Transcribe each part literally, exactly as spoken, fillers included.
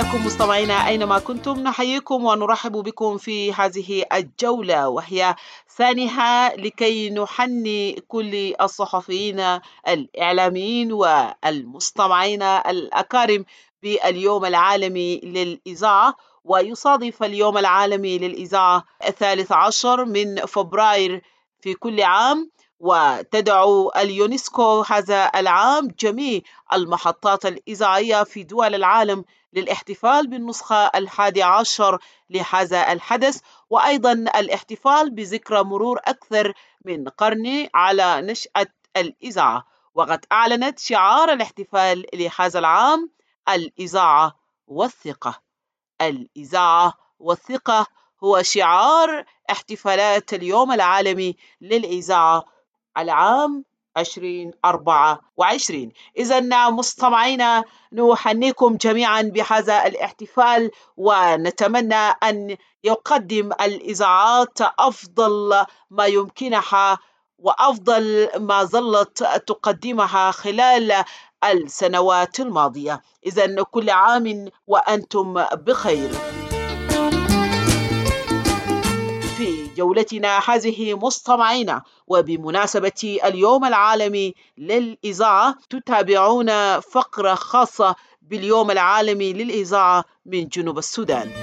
لكم مستمعينا أينما كنتم، نحييكم ونرحب بكم في هذه الجولة، وهي ثانيها لكي نحني كل الصحفيين الإعلاميين والمستمعين الأكارم باليوم العالمي للإذاعة. ويصادف اليوم العالمي للإذاعة الثالث عشر من فبراير في كل عام، وتدعو اليونسكو هذا العام جميع المحطات الإذاعية في دول العالم للاحتفال بالنسخة الحادي عشر لهذا الحدث، وأيضا الاحتفال بذكرى مرور أكثر من قرن على نشأة الإذاعة. وقد أعلنت شعار الاحتفال لهذا العام الإذاعة والثقة. الإذاعة والثقة هو شعار احتفالات اليوم العالمي للإذاعة العام ألفين وأربعة وعشرين. إذن مستمعينا، نحنيكم جميعا بهذا الاحتفال، ونتمنى أن يقدم الإذاعات أفضل ما يمكنها وأفضل ما ظلت تقدمها خلال السنوات الماضية. إذن كل عام وأنتم بخير. في جولتنا هذه مستمعينا، وبمناسبة اليوم العالمي للإذاعة، تتابعون فقرة خاصة باليوم العالمي للإذاعة من جنوب السودان.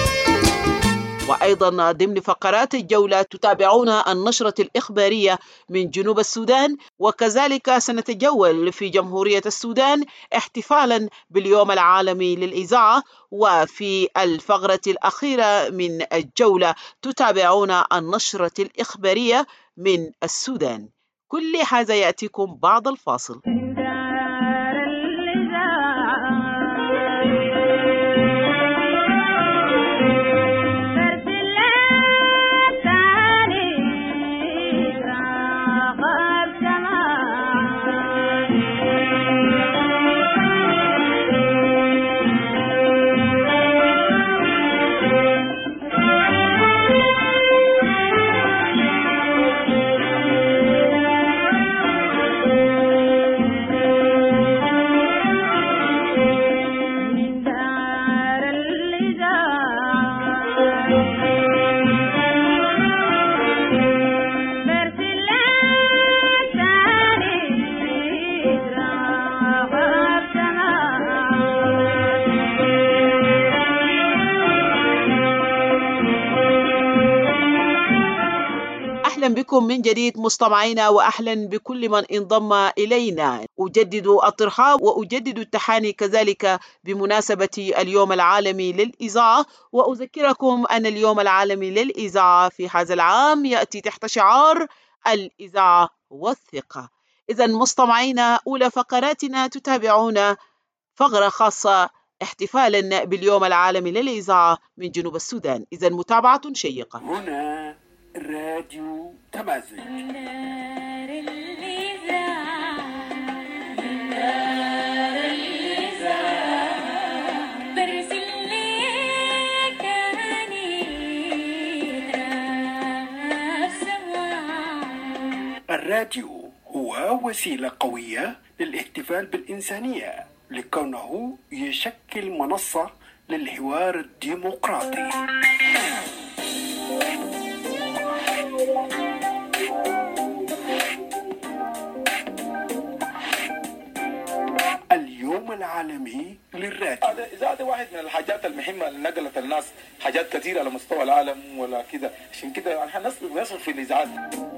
وأيضا ضمن فقرات الجولة تتابعون النشرة الإخبارية من جنوب السودان، وكذلك سنتجول في جمهورية السودان احتفالا باليوم العالمي للإذاعة. وفي الفقرة الأخيرة من الجولة تتابعون النشرة الإخبارية من السودان. كل هذا يأتيكم بعد الفاصل. بكم من جديد مستمعينا، وأهلا بكل من انضم إلينا. أجدد الترحاب وأجدد التحاني كذلك بمناسبة اليوم العالمي للإذاعة، وأذكركم أن اليوم العالمي للإذاعة في هذا العام يأتي تحت شعار الإذاعة والثقة. إذن مستمعينا، أولى فقراتنا تتابعون فقرة خاصة احتفالا باليوم العالمي للإذاعة من جنوب السودان. إذن متابعة شيقة. هنا راديو تمازج. الراديو هو وسيلة قوية للاحتفال بالإنسانية، لكونه يشكل منصة للحوار الديمقراطي. اليوم العالمي للراديو. هذا إذا هذا واحد من الحاجات المهمة اللي نقلت الناس حاجات كثيرة على مستوى العالم ولا كده، عشان كده نحن نصرف في الإذاعات.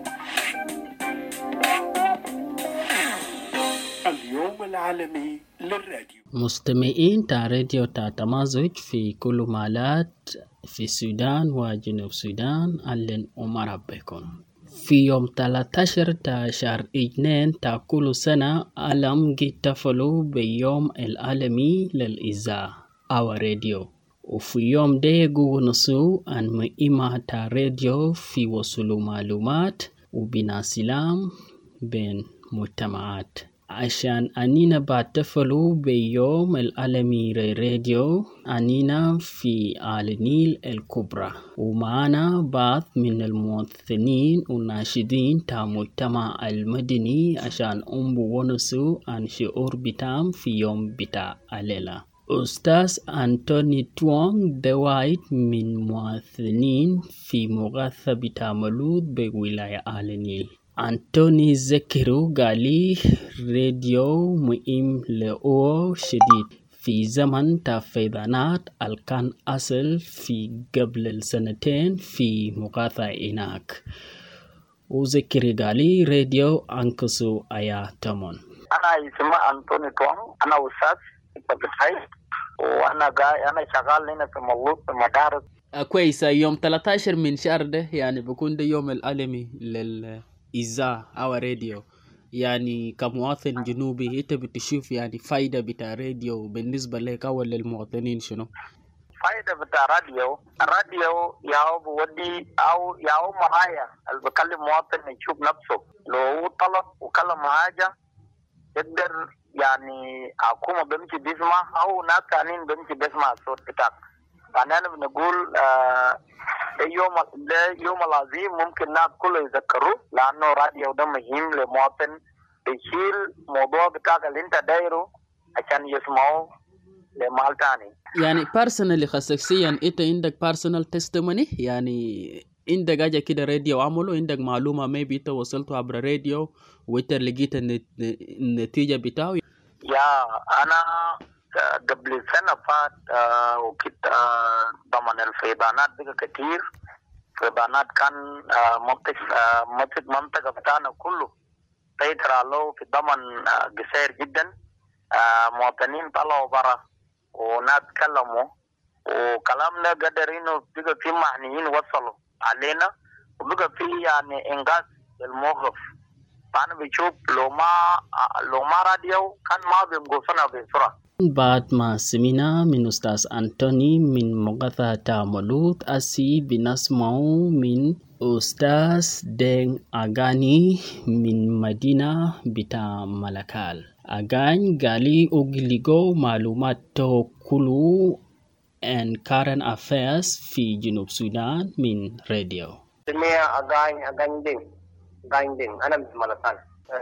اليوم العالمي للراديو. مستمعين تا راديو تا تمازج في كل مالات في السودان وجنوب السودان، أهلا ومرحبا بكم. في يوم ثلاثة عشر تا شهر اثنين تا كل سنة ألم يحتفلوا باليوم العالمي للإذاعة أو راديو، وفي يوم ده يقولوا أن مهمة تا راديو في وصول معلومات وبناء سلام بين مجتمعات. عشان أنينا بحتفلوا بيوم العالمي للراديو، أنينا في آل النيل الكبرى، ومعنا بعض من الممثلين والناشدين تا مجتمع المدني عشان أنبو ونسو عن شعور بتام في يوم بتاع الليلة. أستاذ أنتوني توانغ دوايت من مواطنين في مغاثة بتعملوت بولاية آل النيل. أنتوني ذكروا قالي راديو مهم لأو شديد في زمن تفيضانات الكان أصل في قبل السنتين في مغاثة إناك، وذكر قالي راديو أنكسو آيا تمون. أنا اسمي أنتوني توانغ، أنا أستاذ في وانا جاي انا شغال هنا في مولود في مدارس. كويس. يوم ثلاثة عشر من شهر ده يعني بكون ده يوم العالمي للإذاعة أو راديو. يعني كمواطن جنوبي انت بتشوف يعني فايدة بتاع راديو بالنسبة لك أو للمواطنين شنو؟ فايدة بتاع راديو، الراديو ياو بودي أو ياو معايا اللي بكلم مواطن يشوف نفسه لو هو طلب وكلم حاجة يقدر يعني حكومة بمشي بيسمع أو ناس ثانيين بمشي بيسمع الصوت بتاعك. يعني أنا بنقول آه يوم يوم العظيم ممكن ناس كله يذكروه، لأنه راديو ده مهم لمواطن يشيل موضوع بتاعك اللي أنت دايره عشان يسمعوه لمال تاني. يعني بيرسونالي خصوصيا أنت عندك بيرسونال تستموني، يعني عندك حاجة كده راديو عمله، عندك معلومة ما بيتا وصلته عبر راديو وانت لقيت النتيجة بتاعه؟ يا أنا قبل سنة فات آه وكنت آه ضمن الفيضانات بقى كتير. فيضانات كان آه منطقة آه منطقة بتاعنا كله سيطر له في ضمن آه قصير جدا. آه مواطنين طلعوا برا وناس تكلموا وكلامنا قدر إنه بقى في معنيين وصلوا علينا وبقى في يعني إنجاز الموقف. فأنا بشوف لو ما لو ما راديو كان ما بينقصنا بسرعة. بعد ما سمعنا من أستاذ أنتوني من مغاثة تعملوت أسي بنسمعه من أستاذ دين أغاني من مدينة بتاع ملكال. أغاني قالي أغلقوا معلومات كله and current affairs في جنوب السودان من راديو. سمية أغاني أغاني دين أغاني دين أنا من ملكال.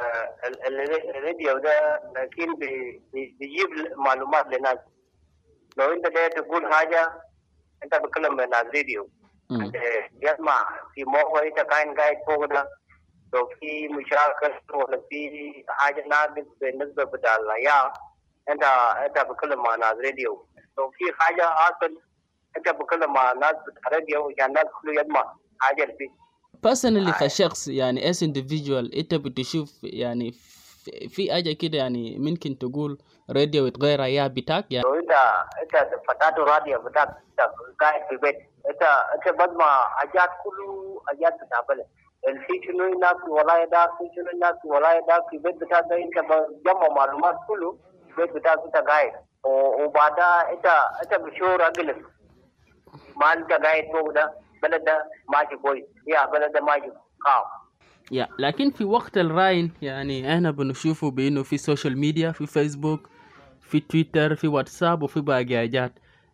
الراديو ده لكن بيجيب معلومات للناس. لو انت جاي تقول حاجة انت بتكلم من الراديو يسمع في موقع انت كان قاعد فوق ده. لو في مشاكل ولا في حاجة ناقص بالنسبة بتاع الحياة انت انت بتكلم مع الراديو. لو في حاجة أصل انت بتكلم مع الناس بتاع الراديو عشان الناس كله يسمع حاجة اللي personally كشخص يعني as individual انت بتشوف يعني في حاجة كده يعني ممكن تقول راديو يتغير اياه بتاعك يعني. لو انت انت فتحت راديو بتاعك قاعد في البيت انت انت بسمع حاجات كله حاجات بتاع بلد. في شنو الناس ولا يداك في شنو الناس ولا يداك في البيت بتاعك انت بتجمع معلومات كله في البيت بتاعك انت قاعد وبعدها انت انت بشعور اقلك ما انت قاعد فوق ده بلد ده ماشي كويس يا بلد ده ماشي قاو. يا لكن في وقت الراين يعني احنا بنشوفه بانه في سوشيال ميديا، في فيسبوك، في تويتر، في واتساب وفي باقي حاجات.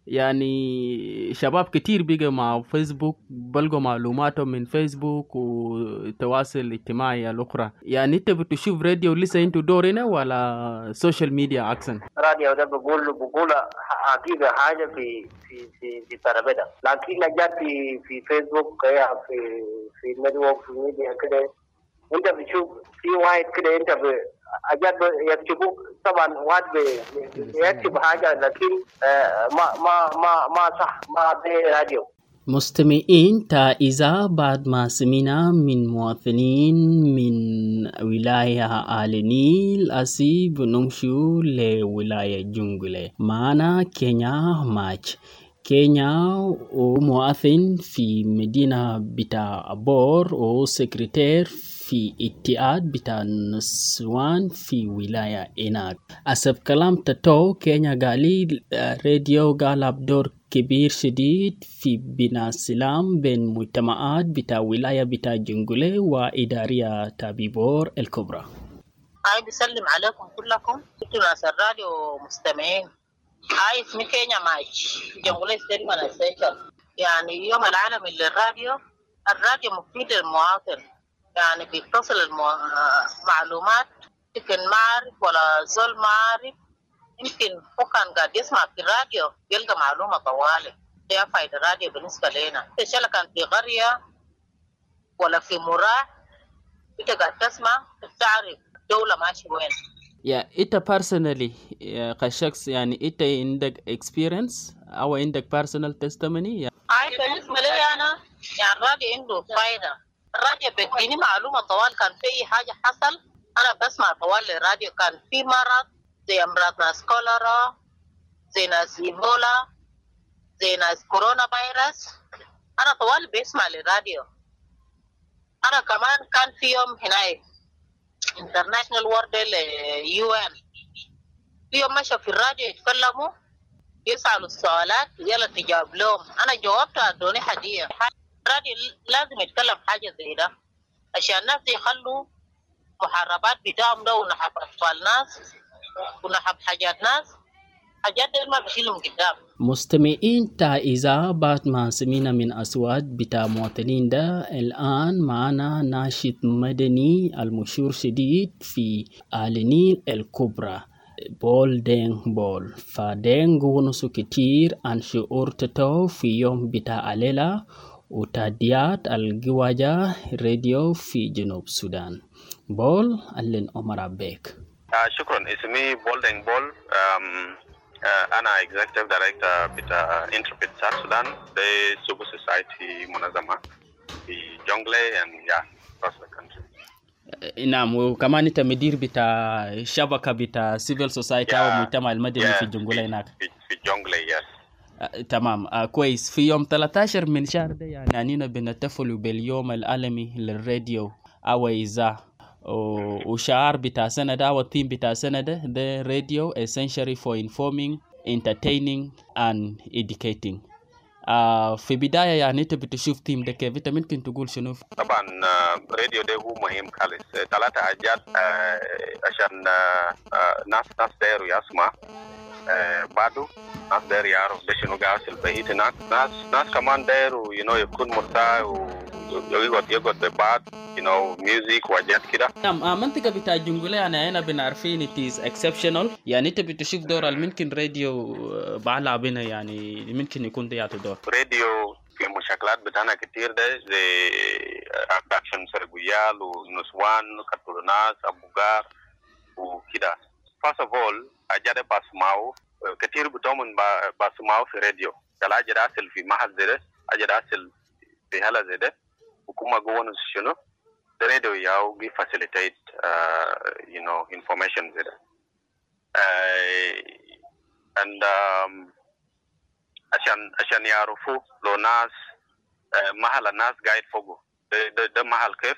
يعني شباب كتير بيجوا مع فيسبوك بلقوا معلوماتهم من فيسبوك والتواصل الاجتماعي الاخرى. يعني انت بتشوف راديو لسه انتو دورنا ولا سوشيال ميديا احسن؟ راديو ده بقول بقول حقيقة حاجة في في في في ترابيزة، لكن جات في في فيسبوك يا في في نتورك في ميديا كده انت بتشوف في واحد كده انت حاجات يكتبوا طبعا واحد يكتب حاجة لكن ما ما ما ما صح ما في راديو. مستمعين تائزة بعد ما سمعنا من مواطنين من ولاية آل النيل أسي بنمشي لولاية جنجلة. معنا كينيا ماج. كينيا ومواطن في مدينة بتاع بور وسكرتير في اتحاد بتاع النسوان في ولاية إناك. حسب كلام تتو كينيا قالي راديو قال دور كبير شديد في بناء السلام بين مجتمعات بتاع ولاية بتاع جنجلة وإدارية تابيبور الكبرى. هاي بسلم عليكم كلكم انتوا ناس الراديو مستمعين. هاي اسمي كينيا ماج جنجلة ستيت مانستيشن. يعني يوم العالمي للراديو، الراديو مفيد للمواطن، يعني بيتصل المعلومات لكن ما عارف ولا زول ما عارف يمكن هو كان قاعد يسمع في الراديو يلقى معلومة طوالي. دي فايدة الراديو بالنسبة لنا. إن شاء الله كان في قرية ولا في مراح أنت قاعد تسمع تعرف الدولة ماشية وين. يا أنت personally كشخص يعني أنت عندك experience أو عندك personal testimony؟ أي بالنسبة لي أنا يعني الراديو عنده فايدة. الراديو بيديني معلومة طوال. كان في أي حاجة حصل أنا بسمع طوال الراديو. كان في مرض زي أمراض ناس كوليرا زي ناس إيبولا زي ناس كورونا فيروس أنا طوال بسمع الراديو. أنا كمان كان في يوم هناك International World Day يو إن في يوم مشى في الراديو يتكلموا يسألوا السؤالات يلا تجاوب لهم. أنا جاوبت أدوني هدية. الراديو لازم يتكلم حاجة زي ده عشان الناس يخلوا محاربات بتاعهم ده ونحب أطفال ناس ونحب حاجات ناس حاجات دي ما بشيلهم قدام. مستمعين تا إذا بعد ما سمعنا من أصوات بتاع مواطنين ده الآن معنا ناشط مدني المشهور شديد في آل النيل الكبرى بول دينغ بول. فدينغ ونسو كتير عن شعور تتو في يوم بتاع الليلة وتهديات الجواجة راديو في جنوب السودان. بول أهلا عمر عبيك. آه شكرا. اسمي بول دينغ بول. آه أنا Executive Director بتاع Intrepid South Sudan the Civil Society منظمة في جونغلي and yeah across the country. نعم وكمان أنت مدير بتاع شبكة بتاع Civil Society أو المجتمع المدني yeah, في جونغلي هناك. في, في جونغلي yes. آه، تمام. آه، كويس. في يوم ثلاثة عشر من شهر ده يعني أننا بنحتفل باليوم العالمي للراديو أو إذاعة وشعار بتاع سنة ده والثيم بتاع سنة ده ده راديو essentially for informing, entertaining and educating. آه في بداية يعني أنت بتشوف ثيم ده كيف أنت ممكن تقول شنو؟ طبعا راديو ده هو مهم خالص. ثلاثة حاجات آه عشان آه ناس ناس دايروا يسمع آه بعده ناس دايروا يعرف ده شنو قاعد في البيت هناك. ناس ناس كمان دايروا you know يكون مرتاح و يقعد يقعد ببعض you know music وحاجات كده. نعم. منطقة بتاع جنجولة يعني هنا بنعرفين it is exceptional. يعني أنت بتشوف دور ممكن راديو بعلابنا يعني ممكن يكون ده يعطي دور. راديو في مشاكلات بتاعنا كتير ده زي abduction سرقويال ونسوان كتروناس أبوغار وكده. first of all أجاد بسمعه كتير بتومن بسمعه في راديو. كلا أجاد أصل في محل زي ده أجاد أصل في هلا زي ده وكما قوانو شنو the radio ياو بي facilitate uh, you know information زي ده uh, and um, عشان عشان يعرفوا لو ناس uh, محل الناس قاعد فوقه ده, ده, ده محل كيف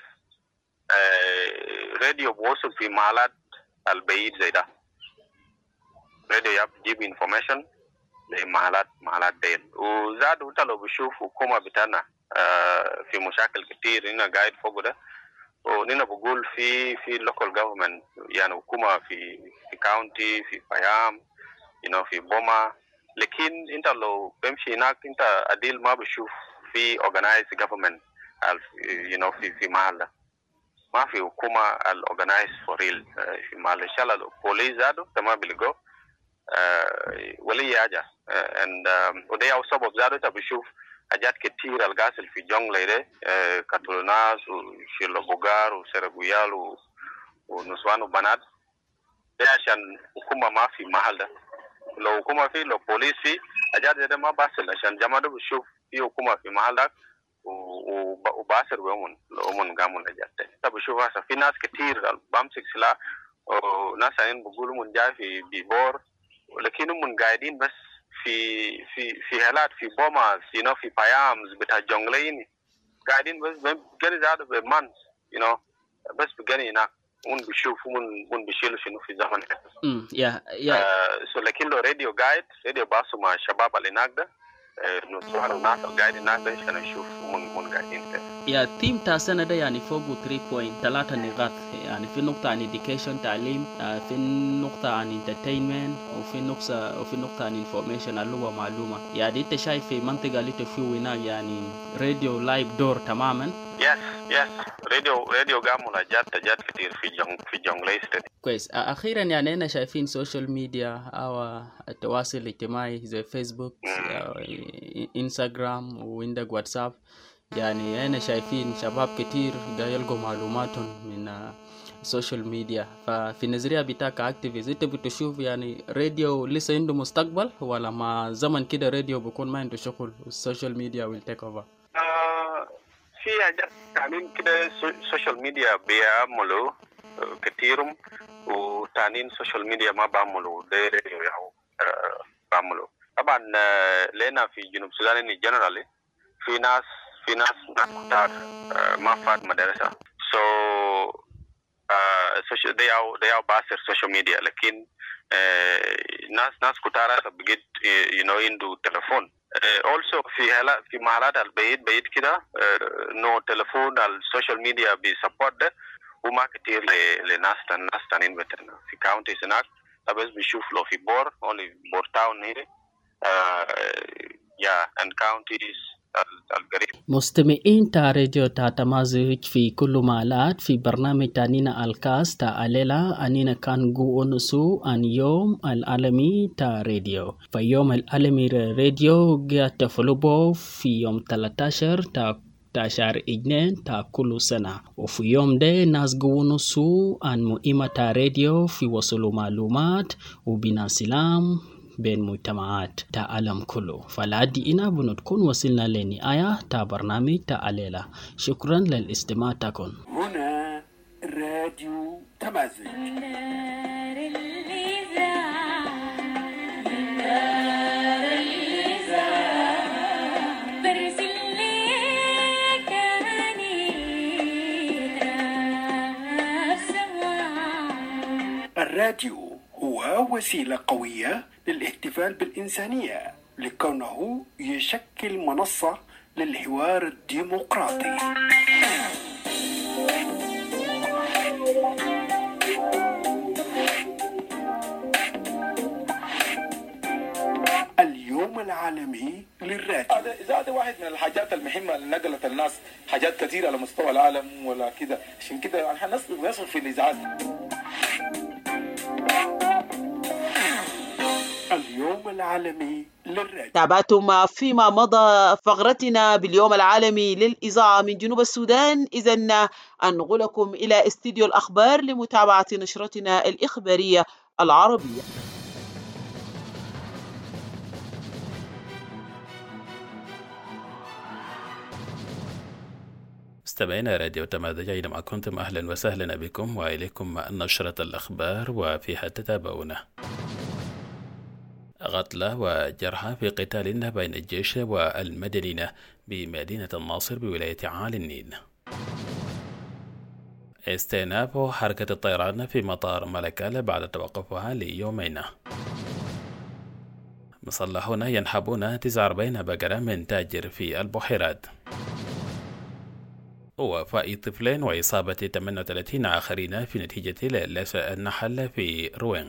uh, راديو بوصل في محلات البعيد زي ده. راديو ياب جيب information لمحلات محلات ديل. وزاد وانت لو بشوفوا كما بتاعنا آه في مشاكل كتير هنا قاعد فوق ده ونحن بقول في في local government يعني حكومة في في county في فيام you know في بوما. لكن انت لو بمشي هناك انت عديل ما بشوف في organized government you know في في محل ما في حكومة ال organized for real في محل. إن شاء الله لو police زادوا تمام بيلقوا ولي حاجة and وده أو سبب زادوا تبشوف حاجات كتير الغاسل في جونغلي ده كاتولوناس وشيلو بوغار وسرقويال ونسوان وبنات ده عشان حكومة ما في محل ده. لو حكومة في لو بوليس في حاجات ده ما باسل عشان جماعة بشوف في حكومة في محل ده وباسل ويومن ويومن قاموا حاجات ده. تبشوف هسه في ناس كتير بامسك سلاح وناس عين بقولوا من جاي في بيبور ولكنهم من قاعدين بس في في في هلات في بوما you know في بايامز بتاع جونغلين قاعدين بس بجري زاد بمانس you know بس بجري هناك ون بيشوفوا من من بيشيلوا شنو في زمن امم يا يا سو لكن لو راديو قاعد راديو باسوا مع الشباب اللي هناك ده نسوان الناس اللي قاعدين هناك ده عشان يشوفوا من من قاعدين كده. يا تيم تا سنة ده يعني فوقه ثلاثة فاصلة ثلاثة نقاط، يعني في نقطة عن education تعليم، في نقطة عن entertainment، وفي نقطة وفي نقطة عن information اللي هو معلومة. يعني انت شايف في منطقة اللي تفيه هناك يعني راديو لايف دور تماما. يس يس راديو راديو قام مناجات تجات كتير في جنگ في جنجلي ستيت. كويس. اخيرا يعني انا شايفين سوشيال ميديا او التواصل الاجتماعي زي فيسبوك انستغرام وعندك واتساب، يعني أنا شايفين شباب كتير دا يلقوا معلوماتهم من السوشيال ميديا. ففي النظرية بتاعك اكتيفيست انت بتشوف يعني راديو لسه عنده مستقبل، ولا مع زمن كده راديو بيكون ما عنده شغل والسوشيال ميديا will take over؟ آه في حاجات تانيين كده السوشيال ميديا بيعملوا كتيرهم، وتانيين السوشيال ميديا ما بعملوا ده راديو ياهو آه بعملوا. طبعا لنا في جنوب السودان جنرالي في ناس في ناس كتار ما فات مدرسة so uh, they are they are باسر social media، لكن uh, ناس ناس كتار بقيت you know عنده تلفون. uh, also في هلا في محلات البيت بيت كده no تلفون السوشيال ميديا بيسبورت ده، وما كتير لناس الناس تانين بتنا في كاونتيز هناك. بس بيشوف لو في بور only بور تاون هنا yeah and counties القريب. مستمعين تا راديو تا تمازج في كل مالات في برنامج تانينا الكاس تا أليلا أنينا كان جو أنسو عن يوم العالمي تا راديو. فيوم العالمي راديو جاء تفلوبو في يوم ثلاثة عشر تا تا شهر اثنين تا كل سنة، وفي يوم ده ناس جو أنسو عن مهمة تا راديو في وصول معلومات وبناء سلام بين مجتمعات تا عالم كله. فلعدي إنا بنتكون وصلنا لنهاية تا برنامج تا أليلا. شكرا للاستماع تكون. هنا راديو تمازج. الراديو هو وسيلة قوية للاحتفال بالإنسانية، لكونه يشكل منصة للحوار الديمقراطي. اليوم العالمي للراديو. هذا إذا هذا واحد من الحاجات المهمة اللي نقلت الناس حاجات كثيرة على مستوى العالم ولا كده، عشان كده نحن نصرف في الإذاعات. اليوم العالمي للراديو. تابعتم فيما مضى فقرتنا باليوم العالمي للإذاعة من جنوب السودان. إذن أنقلكم إلى استديو الأخبار لمتابعة نشرتنا الإخبارية العربية. مستمعينا راديو تمازج أينما كنتم، أهلا وسهلا بكم وإليكم نشرة الأخبار وفيها تتابعون. قتلى وجرحى في قتال بين الجيش والمدنيين بمدينة الناصر بولاية عالي النيل. استئناف حركة الطيران في مطار ملكال بعد توقفها ليومين. مسلحون ينحبون تسعة وأربعين بقرة من تاجر في البحيرات. وفاة طفلين وإصابة ثمانية وثلاثين آخرين في نتيجة للس النحل في روين.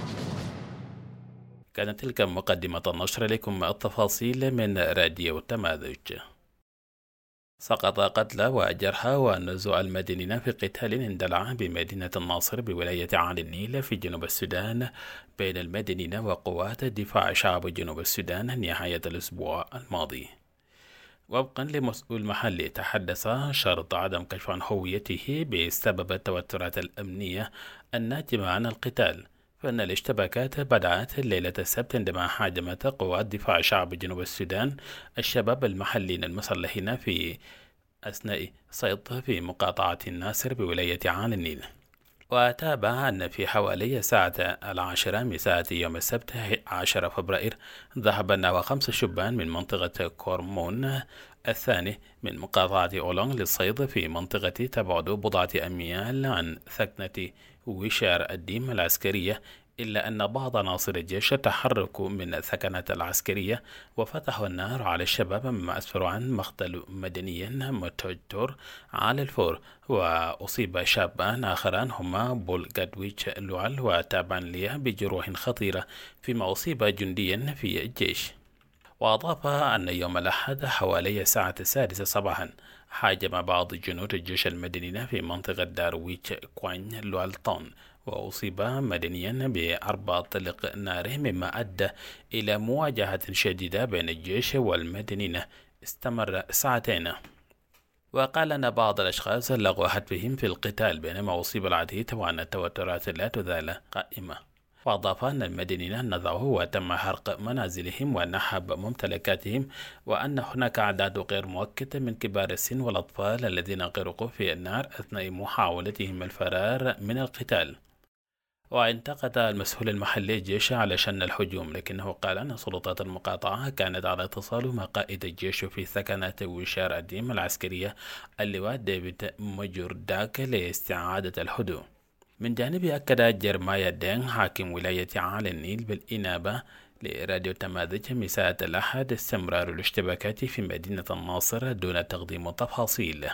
كانت تلك مقدمة النشر، لكم التفاصيل من راديو تمازج. سقط قتلى وجرحى ونزوع المدنيين في قتال اندلع بمدينة الناصر بولاية عالي النيل في جنوب السودان بين المدنيين وقوات دفاع شعب جنوب السودان نهاية الأسبوع الماضي. وفقا لمسؤول محلي تحدث شرط عدم كشف عن هويته بسبب التوترات الأمنية الناتجة عن القتال، فإن الاشتباكات بدأت ليلة السبت عندما هاجمت قوات دفاع شعب جنوب السودان الشباب المحليين المسلحين في أثناء صيد في مقاطعة الناصر بولاية عالي النيل. وتابع أن في حوالي الساعة العاشرة مساء يوم السبت عشرة فبراير ذهب نحو خمس شبان من منطقة كورمون الثاني من مقاطعة أولونغ للصيد في منطقة تبعد بضعة أميال عن ثكنة وشار الديم العسكرية إلا أن بعض عناصر الجيش تحركوا من الثكنات العسكرية وفتحوا النار على الشباب، مما أسفر عن مقتل مدني متوتر على الفور، وأصيب شابان آخران هما بول جادويتش لوال وتابان ليا بجروح خطيرة، فيما أصيب جنديا في الجيش. وأضاف أن يوم الأحد حوالي الساعة السادسة صباحا هاجم بعض جنود الجيش المدني في منطقة دارويتش كوين لوالتون، وأصيب مدنيا بأربع طلق نار، مما أدى إلى مواجهة شديدة بين الجيش والمدنيين استمر ساعتين. وقال أن بعض الأشخاص لغوا حتفهم في القتال، بينما أصيب العديد، وأن التوترات لا تزال قائمة. وأضاف أن المدنيين نزعوا وتم حرق منازلهم ونحب ممتلكاتهم، وأن هناك أعداد غير مؤكدة من كبار السن والأطفال الذين غرقوا في النار أثناء محاولتهم الفرار من القتال. وانتقد المسؤول المحلي الجيش على شن الهجوم، لكنه قال أن سلطات المقاطعة كانت على اتصال مع قائد الجيش في ثكنات وشار الديم العسكرية اللواء ديفيد مجرداك لاستعادة الهدوء. من جانبه أكد جيرمايا دينغ حاكم ولاية عالي النيل بالإنابة لراديو تماذج مساء الأحد استمرار الاشتباكات في مدينة الناصر دون تقديم تفاصيل.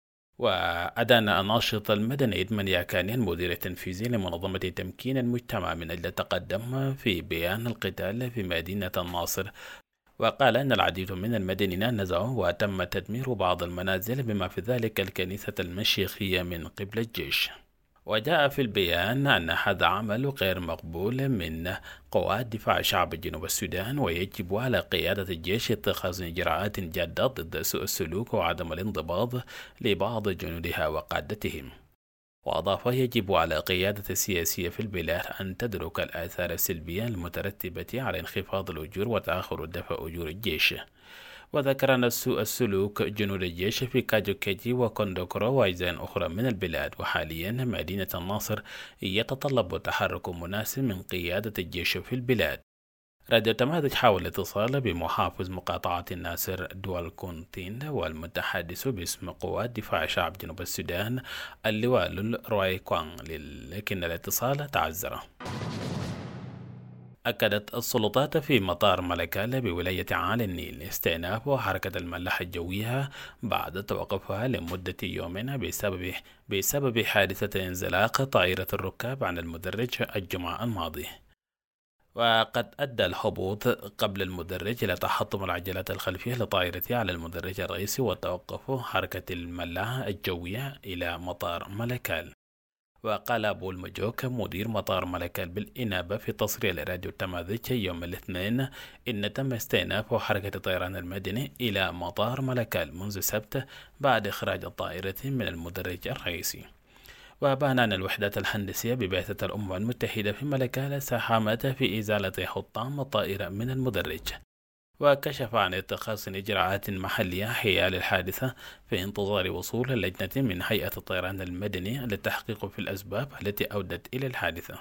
وأدان الناشط المدني إدمن ياكاني المدير التنفيذي لمنظمة تمكين المجتمع من أجل التقدم في بيان القتال في مدينة الناصر، وقال أن العديد من المدنيين نزعوا وتم تدمير بعض المنازل بما في ذلك الكنيسة المشيخية من قبل الجيش. وجاء في البيان أن هذا عمل غير مقبول من قوات دفاع شعب جنوب السودان، ويجب على قيادة الجيش اتخاذ إجراءات جادة ضد سوء السلوك وعدم الانضباط لبعض جنودها وقادتهم. وأضاف يجب على قيادة السياسية في البلاد أن تدرك الآثار السلبية المترتبة على انخفاض الأجور وتأخر دفع أجور الجيش. وذكر أن سوء السلوك جنود الجيش في كاجوكيتي وكوندوكرو وأجزاء أخرى من البلاد، وحاليا مدينة الناصر يتطلب تحرك مناسب من قيادة الجيش في البلاد. راديو تماذج حاول الاتصال بمحافظ مقاطعة الناصر دوال كونتين والمتحدث باسم قوات دفاع شعب جنوب السودان اللواء روي كوان، لكن الاتصال تعذر. أكدت السلطات في مطار ملكال بولاية عالي النيل استئناف حركة الملاحة الجوية بعد توقفها لمدة يومين بسبب بسبب حادثة انزلاق طائرة الركاب عن المدرج الجمعة الماضي. وقد أدى الهبوط قبل المدرج إلى تحطم العجلات الخلفية لطائرته على المدرج الرئيسي وتوقف حركة الملاحة الجوية إلى مطار ملكال. وقال أبو المجوك مدير مطار ملكال بالإنابة في تصريح لراديو التماذج يوم الاثنين إن تم استئناف حركة الطيران المدني إلى مطار ملكال منذ السبت بعد إخراج الطائرة من المدرج الرئيسي. وبان أن الوحدات الهندسية ببعثة الأمم المتحدة في ملكال ساهمت في إزالة حطام الطائرة من المدرج، وكشف عن اتخاذ إجراءات محلية حيال الحادثة في انتظار وصول اللجنة من هيئة الطيران المدني للتحقيق في الأسباب التي أودت إلى الحادثة.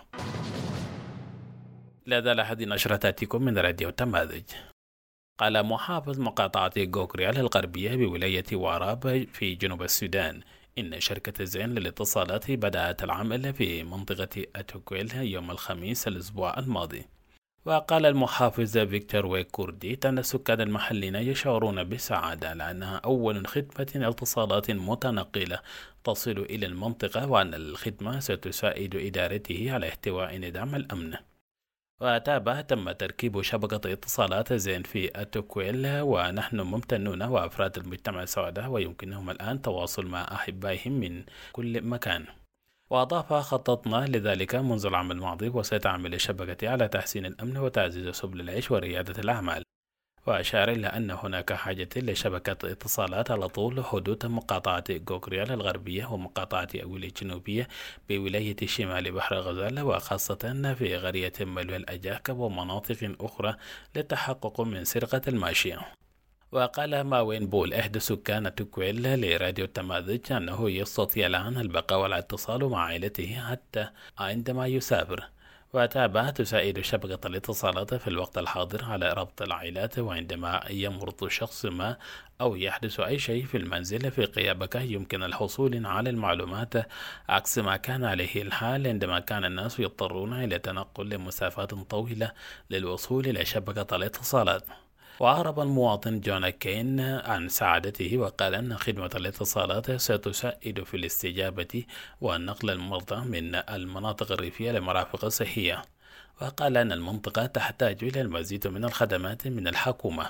لا زال هذه نشرة تأتيكم من راديو تماذج. قال محافظ مقاطعة غوغريال الغربية بولاية واراب في جنوب السودان إن شركة زين للاتصالات بدأت العمل في منطقة أتوكويل يوم الخميس الأسبوع الماضي. وقال المحافظ فيكتور ويكوردي أن السكان المحليين يشعرون بسعادة لأنها أول خدمة اتصالات متنقلة تصل إلى المنطقة، وأن الخدمة ستساعد إدارته على احتواء نظام الأمن. وتابع تم تركيب شبكة اتصالات زين في أتوكويل، ونحن ممتنون وأفراد المجتمع السعداء ويمكنهم الآن تواصل مع أحبائهم من كل مكان. وأضاف خططنا لذلك منذ العام الماضي، وستعمل الشبكة على تحسين الأمن وتعزيز سبل العيش وريادة الأعمال. وأشار إلى أن هناك حاجة لشبكة اتصالات على طول حدود مقاطعة غوغريال الغربية ومقاطعة أويل الجنوبية بولاية شمال بحر غزال، وخاصة في قرية ملوى الأجاكب ومناطق أخرى للتحقق من سرقة الماشية. وقال ماوين بول إحدى سكان توكويل لراديو التماذج أنه يستطيع الآن البقاء والاتصال مع عائلته حتى عندما يسافر. وتابع تساعد شبكة الاتصالات في الوقت الحاضر على ربط العائلات، وعندما يمرض شخص ما أو يحدث أي شيء في المنزل في غيابك يمكن الحصول على المعلومات، عكس ما كان عليه الحال عندما كان الناس يضطرون إلى التنقل لمسافات طويلة للوصول إلى شبكة الاتصالات. وأعرب المواطن جون كين عن سعادته وقال أن خدمة الاتصالات ستساعد في الاستجابة ونقل المرضى من المناطق الريفية لمرافق صحية، وقال أن المنطقة تحتاج إلى المزيد من الخدمات من الحكومة.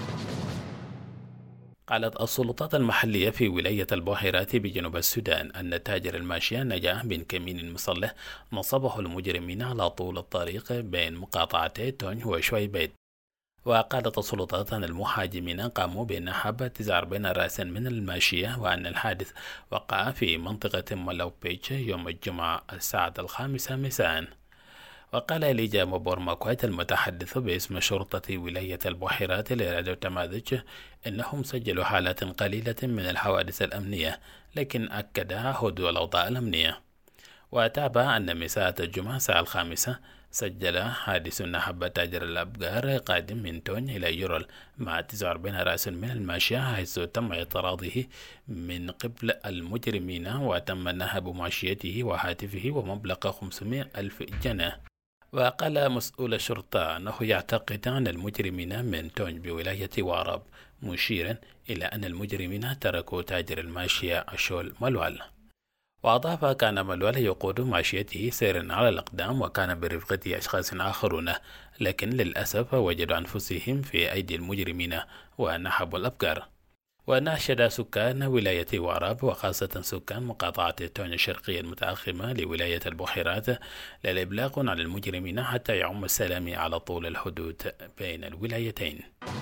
قالت السلطات المحلية في ولاية البحيرات بجنوب السودان أن تاجر الماشية نجا من كمين مسلح نصبه المجرمين على طول الطريق بين مقاطعتي تونج وشويبيت. وقالت السلطات أن المهاجمين قاموا بنهب تسعة وأربعين رأسا من الماشية، وأن الحادث وقع في منطقة ملو بيتش يوم الجمعة الساعة الخامسة مساء. وقال إليجا مبورماكويت المتحدث باسم شرطة ولاية البحيرات لراديو تماذج إنهم سجلوا حالات قليلة من الحوادث الأمنية، لكن أكد هدوء الأوضاع الأمنية. وتابع أن مساء الجمعة الساعة الخامسة سجل حادث نهب تاجر الأبقار قادم من تونج إلى يورل مع تسعة وأربعين رأس من الماشية، حيث تم اعتراضه من قبل المجرمين وتم نهب ماشيته وهاتفه ومبلغ خمسمائة ألف جنيه. وقال مسؤول الشرطة أنه يعتقد أن المجرمين من تونج بولاية واراب، مشيرا إلى أن المجرمين تركوا تاجر الماشية أشول ملوال. وأضاف كان ملوال يقود ماشيته سيرا على الأقدام وكان برفقة أشخاص آخرون، لكن للأسف وجدوا أنفسهم في أيدي المجرمين ونهبوا الأبقار. وناشد سكان ولاية واراب وخاصة سكان مقاطعة تونج الشرقية المتأخمة لولاية البحيرات للإبلاغ عن المجرمين حتى يعم السلام على طول الحدود بين الولايتين.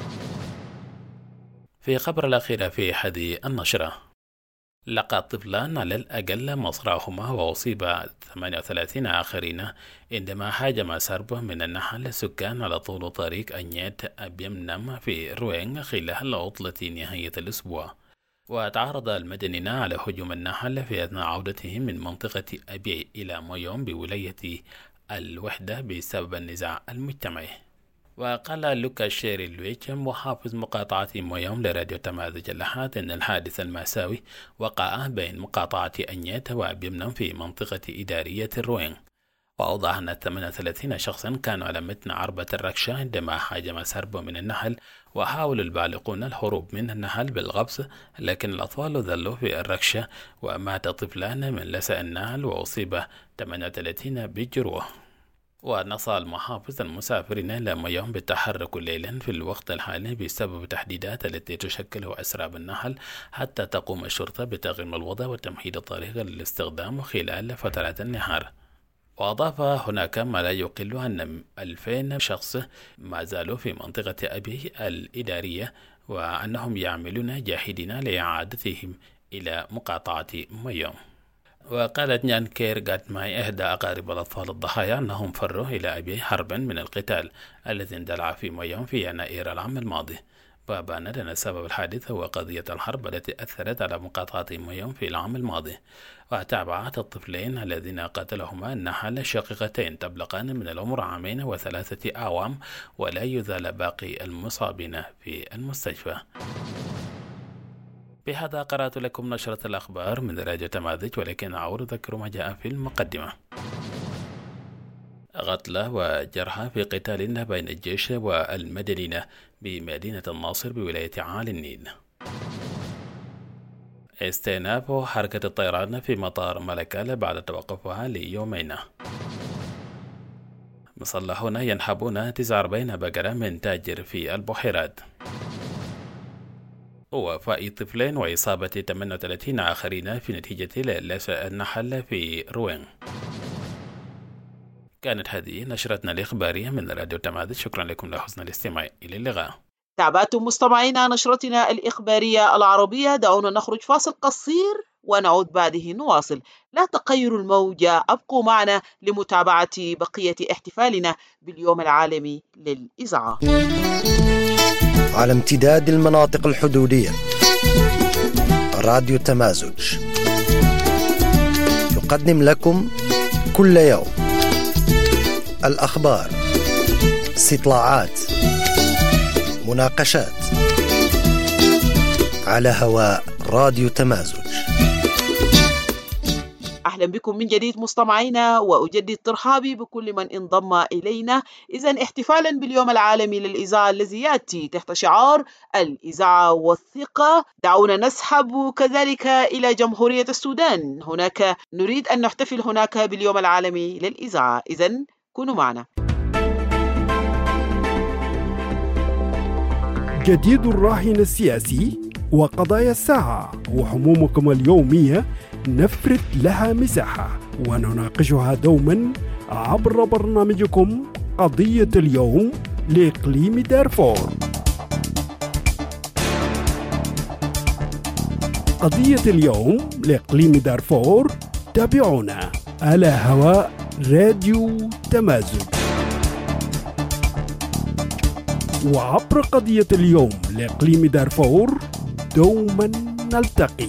في خبر الأخير في حدي النشرة، لقى طفلان على الأقل مصرعهما وأصيب ثمانية وثلاثين آخرين عندما هاجم سرب من النحل سكان على طول طريق أنيت أبيمنم في روينغ خلال عطلة نهاية الأسبوع. وتعرض المدنيين على هجوم النحل في أثناء عودتهم من منطقة أبي إلى مويوم بولاية الوحدة بسبب النزاع المجتمعي. وقال لوكا شيري لويتش محافظ مقاطعة مويوم لراديو تماذج اللحات أن الحادث المأساوي وقع بين مقاطعة أنيت وبيمنم في منطقة إدارية الروينغ. وأوضح أن ثمانية وثلاثين شخصا كانوا على متن عربة الركشة عندما هاجم سرب من النحل، وحاول البالغون الهروب من النحل بالغبس، لكن الأطفال ظلوا في الركشة ومات طفلان من لسع النحل وأصيب ثمانية وثلاثين بجروح. ونصى المحافظ المسافرين إلى مويوم بالتحرك ليلا في الوقت الحالي بسبب التحديدات التي تشكلها أسراب النحل، حتى تقوم الشرطة بتغيير الوضع وتمهيد الطريق للاستخدام خلال فترات النهار. وأضاف هناك ما لا يقل أن ألفين شخص ما زالوا في منطقة أبي الإدارية، وأنهم يعملون جاهدين لإعادتهم إلى مقاطعة مويوم. وقالت نيان كير غاتماي إحدى أقارب الأطفال الضحايا أنهم فروا إلى أبي حربا من القتال الذي اندلع في مويوم في يناير العام الماضي. وبان أن سبب الحادث هو قضية الحرب التي أثرت على مقاطعة مويوم في العام الماضي. وتابعت الطفلين الذين قتلهما النحل شقيقتين تبلغان من العمر عامين وثلاثة أعوام، ولا يزال باقي المصابين في المستشفى. بهذا قرأت لكم نشرة الأخبار من راديو تماذج، ولكن أعود أذكر ما جاء في المقدمة. قتلى وجرحى في قتال بين الجيش والمدنيين بمدينة الناصر بولاية عالي النيل. استئناف حركة الطيران في مطار ملكال بعد توقفها ليومين. مسلحون ينحبون تسعة وأربعين بقرة من تاجر في البحيرات. وفاء طفلين وإصابة ثمانية وثلاثين آخرين في نتيجة لسع النحل في روينغ. كانت هذه نشرتنا الإخبارية من راديو تماذج، شكرا لكم لحسن الاستماع، إلى اللقاء. تابعتم مستمعينا نشرتنا الإخبارية العربية. دعونا نخرج فاصل قصير ونعود بعده نواصل. لا تغيروا الموجة، أبقوا معنا لمتابعة بقية احتفالنا باليوم العالمي للإذاعة. على امتداد المناطق الحدودية، راديو تمازج يقدم لكم كل يوم الأخبار، استطلاعات، مناقشات، على هواء راديو تمازج. أهلا بكم من جديد مستمعينا، وأجدد ترحابي بكل من انضم إلينا. إذن احتفالا باليوم العالمي للإذاعة الذي يأتي تحت شعار الإذاعة والثقة، دعونا نسحب كذلك إلى جمهورية السودان. هناك نريد أن نحتفل هناك باليوم العالمي للإذاعة، إذن كونوا معنا. جديد الراهن السياسي وقضايا الساعة وهمومكم اليومية نفرد لها مساحة ونناقشها دوما عبر برنامجكم قضية اليوم لإقليم دارفور. قضية اليوم لإقليم دارفور، تابعونا على هواء راديو تمازج، وعبر قضية اليوم لإقليم دارفور دوما نلتقي.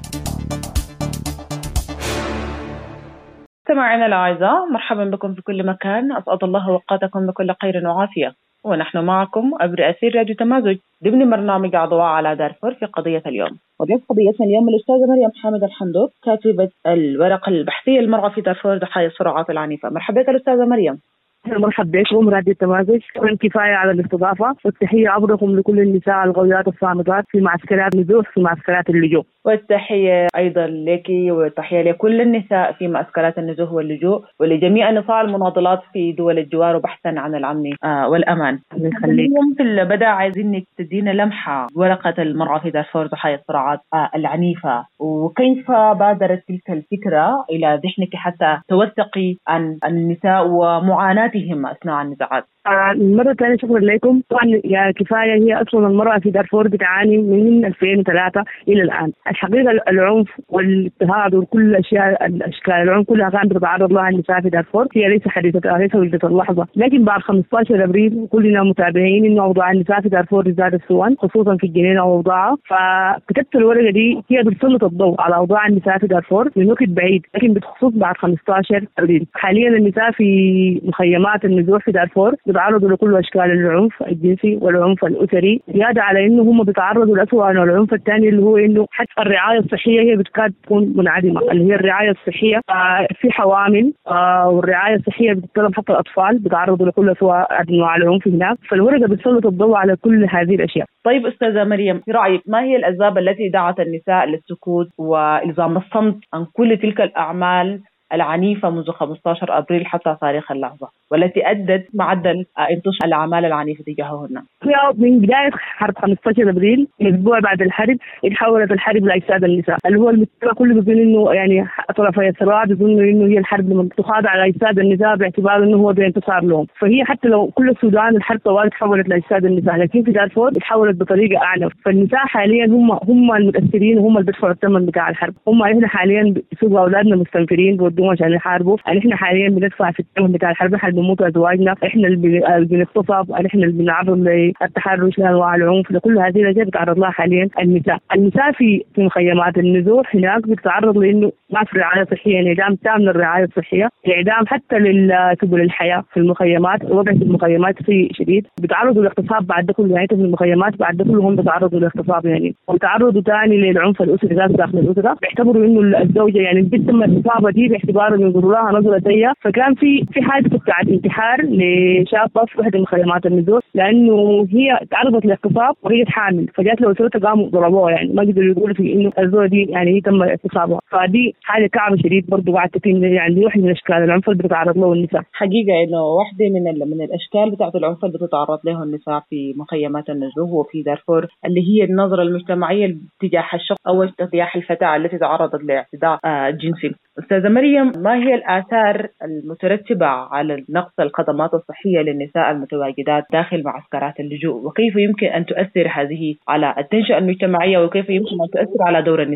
سماعنا الأعزاء، مرحبا بكم في كل مكان، أسعد الله أوقاتكم بكل خير وعافية، ونحن معكم عبر أثير راديو تمازج ضمن برنامج أضواء على دارفور في قضية اليوم. وضيف قضيتنا اليوم الأستاذة مريم حامد الحمدوك، كاتبة الورقة البحثية للمرأة في دارفور ضحايا الصراعات العنيفة. مرحبا بك الأستاذة مريم. مرحبا بكم راديو التمازج، والكفاية على الاستضافة والتحية عبركم لكل النساء القويات الصامدات في معسكرات نزوح في معسكرات اللجوء. والتحية أيضا لك والتحية لكل النساء في معسكرات النزوح واللجوء، ولجميع نساء المناضلات في دول الجوار وبحثا عن الأمن آه والأمان. اليوم في البداية عايزينك تدينا لمحة ورقة المرأة في دارفور ضحايا الصراعات آه العنيفة، وكيف بادرت تلك الفكرة إلى ذهنك حتى توثقي عن النساء ومعاناتهم أثناء النزاعات. آه مرة ثانية شكرا لكم. طبعا يا كفاية هي أصلا المرأة في دارفور بتعاني من ألفين وثلاثة إلى الآن. الحقيقة العنف والاضطهاد وكل الأشياء الأشكال العنف كلها كانت تتعرض لها النساء في دارفور، هي ليس حديثة ليس ولدة اللحظة. لكن بعد خمسة عشر أبريل كلنا متابعين إنه أوضاع النساء في دارفور زاد السوء، خصوصا في الجنينة وأوضاعها. فكتبت الورقة دي هي بتسلط الضوء على أوضاع النساء في دارفور من وقت بعيد، لكن بخصوص بعد خمسة عشر أبريل. حاليا النساء في مخيمات النزوح في دارفور بيتعرضوا لكل أشكال العنف الجنسي والعنف الأسري، زيادة على إنه هم بيتعرضوا لأسوأ أنواع العنف الثاني اللي هو إنه حتى الرعاية الصحية هي بتكاد تكون منعدمة، اللي هي الرعاية الصحية آه في حوامل آه والرعاية الصحية بتتكلم حتى الأطفال بيتعرضوا لكل أسوأ أنواع العنف هناك. فالورقة بتسلط الضوء على كل هذه الأشياء. طيب أستاذة مريم، في رأيك ما هي الأسباب التي دعت النساء للسكوت وإلزام الصمت عن كل تلك الأعمال العنيفة منذ خمسة عشر أبريل حتى تاريخ اللحظة، والتي أدت معدل انتشار الأعمال العنيفة تجاههن؟ من بداية حرب خمسة عشر أبريل، أسبوع بعد الحرب، تحولت الحرب لإفساد النساء، اللي هو المجتمع كله بيظن إنه يعني طرفي الصراع بيظنوا إنه هي الحرب لما تخاض على إفساد النساء باعتبار إنه هو بينتصر لهم. فهي حتى لو كل السودان الحرب طوال تحولت لإفساد النساء، لكن في دارفور تحولت بطريقة أعنف. فالنساء حاليا هم هم المتأثرين وهم اللي بيدفعوا الثمن بتاع الحرب. هم إحنا حاليا بيسوقوا أولادنا مستنفرين بودوهم عشان يحاربوا، يعني إحنا حاليا بندفع في الثمن بتاع الحرب، إحنا بنموت أزواجنا، إحنا اللي بنغتصب، إحنا اللي بنعرض للتحرش لأنواع العنف، لكل هذه الأشياء بتعرض لها حاليا النساء. النساء في في مخيمات النزوح هناك بتتعرض لأنه ما في رعاية صحية، انعدام تام للرعاية الصحية، انعدام حتى لسبل الحياة في المخيمات، الوضع في المخيمات سيء شديد، بتعرضوا للاغتصاب بعد كل يعني في المخيمات بعد كل هم بتعرضوا للاغتصاب يعني، وتعرضوا ثاني للعنف الأسري داخل الأسرة، بيعتبروا إنه الزوجة يعني البنت تم الإصابة دي باعتبار إنه ينظروا لها نظرة سيئة. فكان في في حادثة بتاعت انتحار لشابة في واحدة من مخيمات النزوح لأنه هي تعرضت لاغتصاب وهي حامل، فجات له أسرتها قاموا ضربوها، يعني ما قدروا يقولوا في إنه الزوجة دي يعني هي تم اغتصابها. فدي حاجة كعب شديد برضه بعد تكين يعني واحد من أشكال العنف اللي بتتعرض له النساء. حقيقة إنه واحدة من من الأشكال بتاعت العنف اللي بتتعرض له النساء في مخيمات النزوح وفي دارفور اللي هي النظرة المجتمعية تجاه الشخص أو تجاه الفتاة التي تعرضت لاعتداء جنسي. أستاذة مريم، ما هي الآثار المترتبة على نقص الخدمات الصحية للنساء المتواجدات داخل معسكرات اللجوء، وكيف يمكن أن تؤثر هذه على التنشئة المجتمعية، وكيف يمكن أن تؤثر على دور النساء؟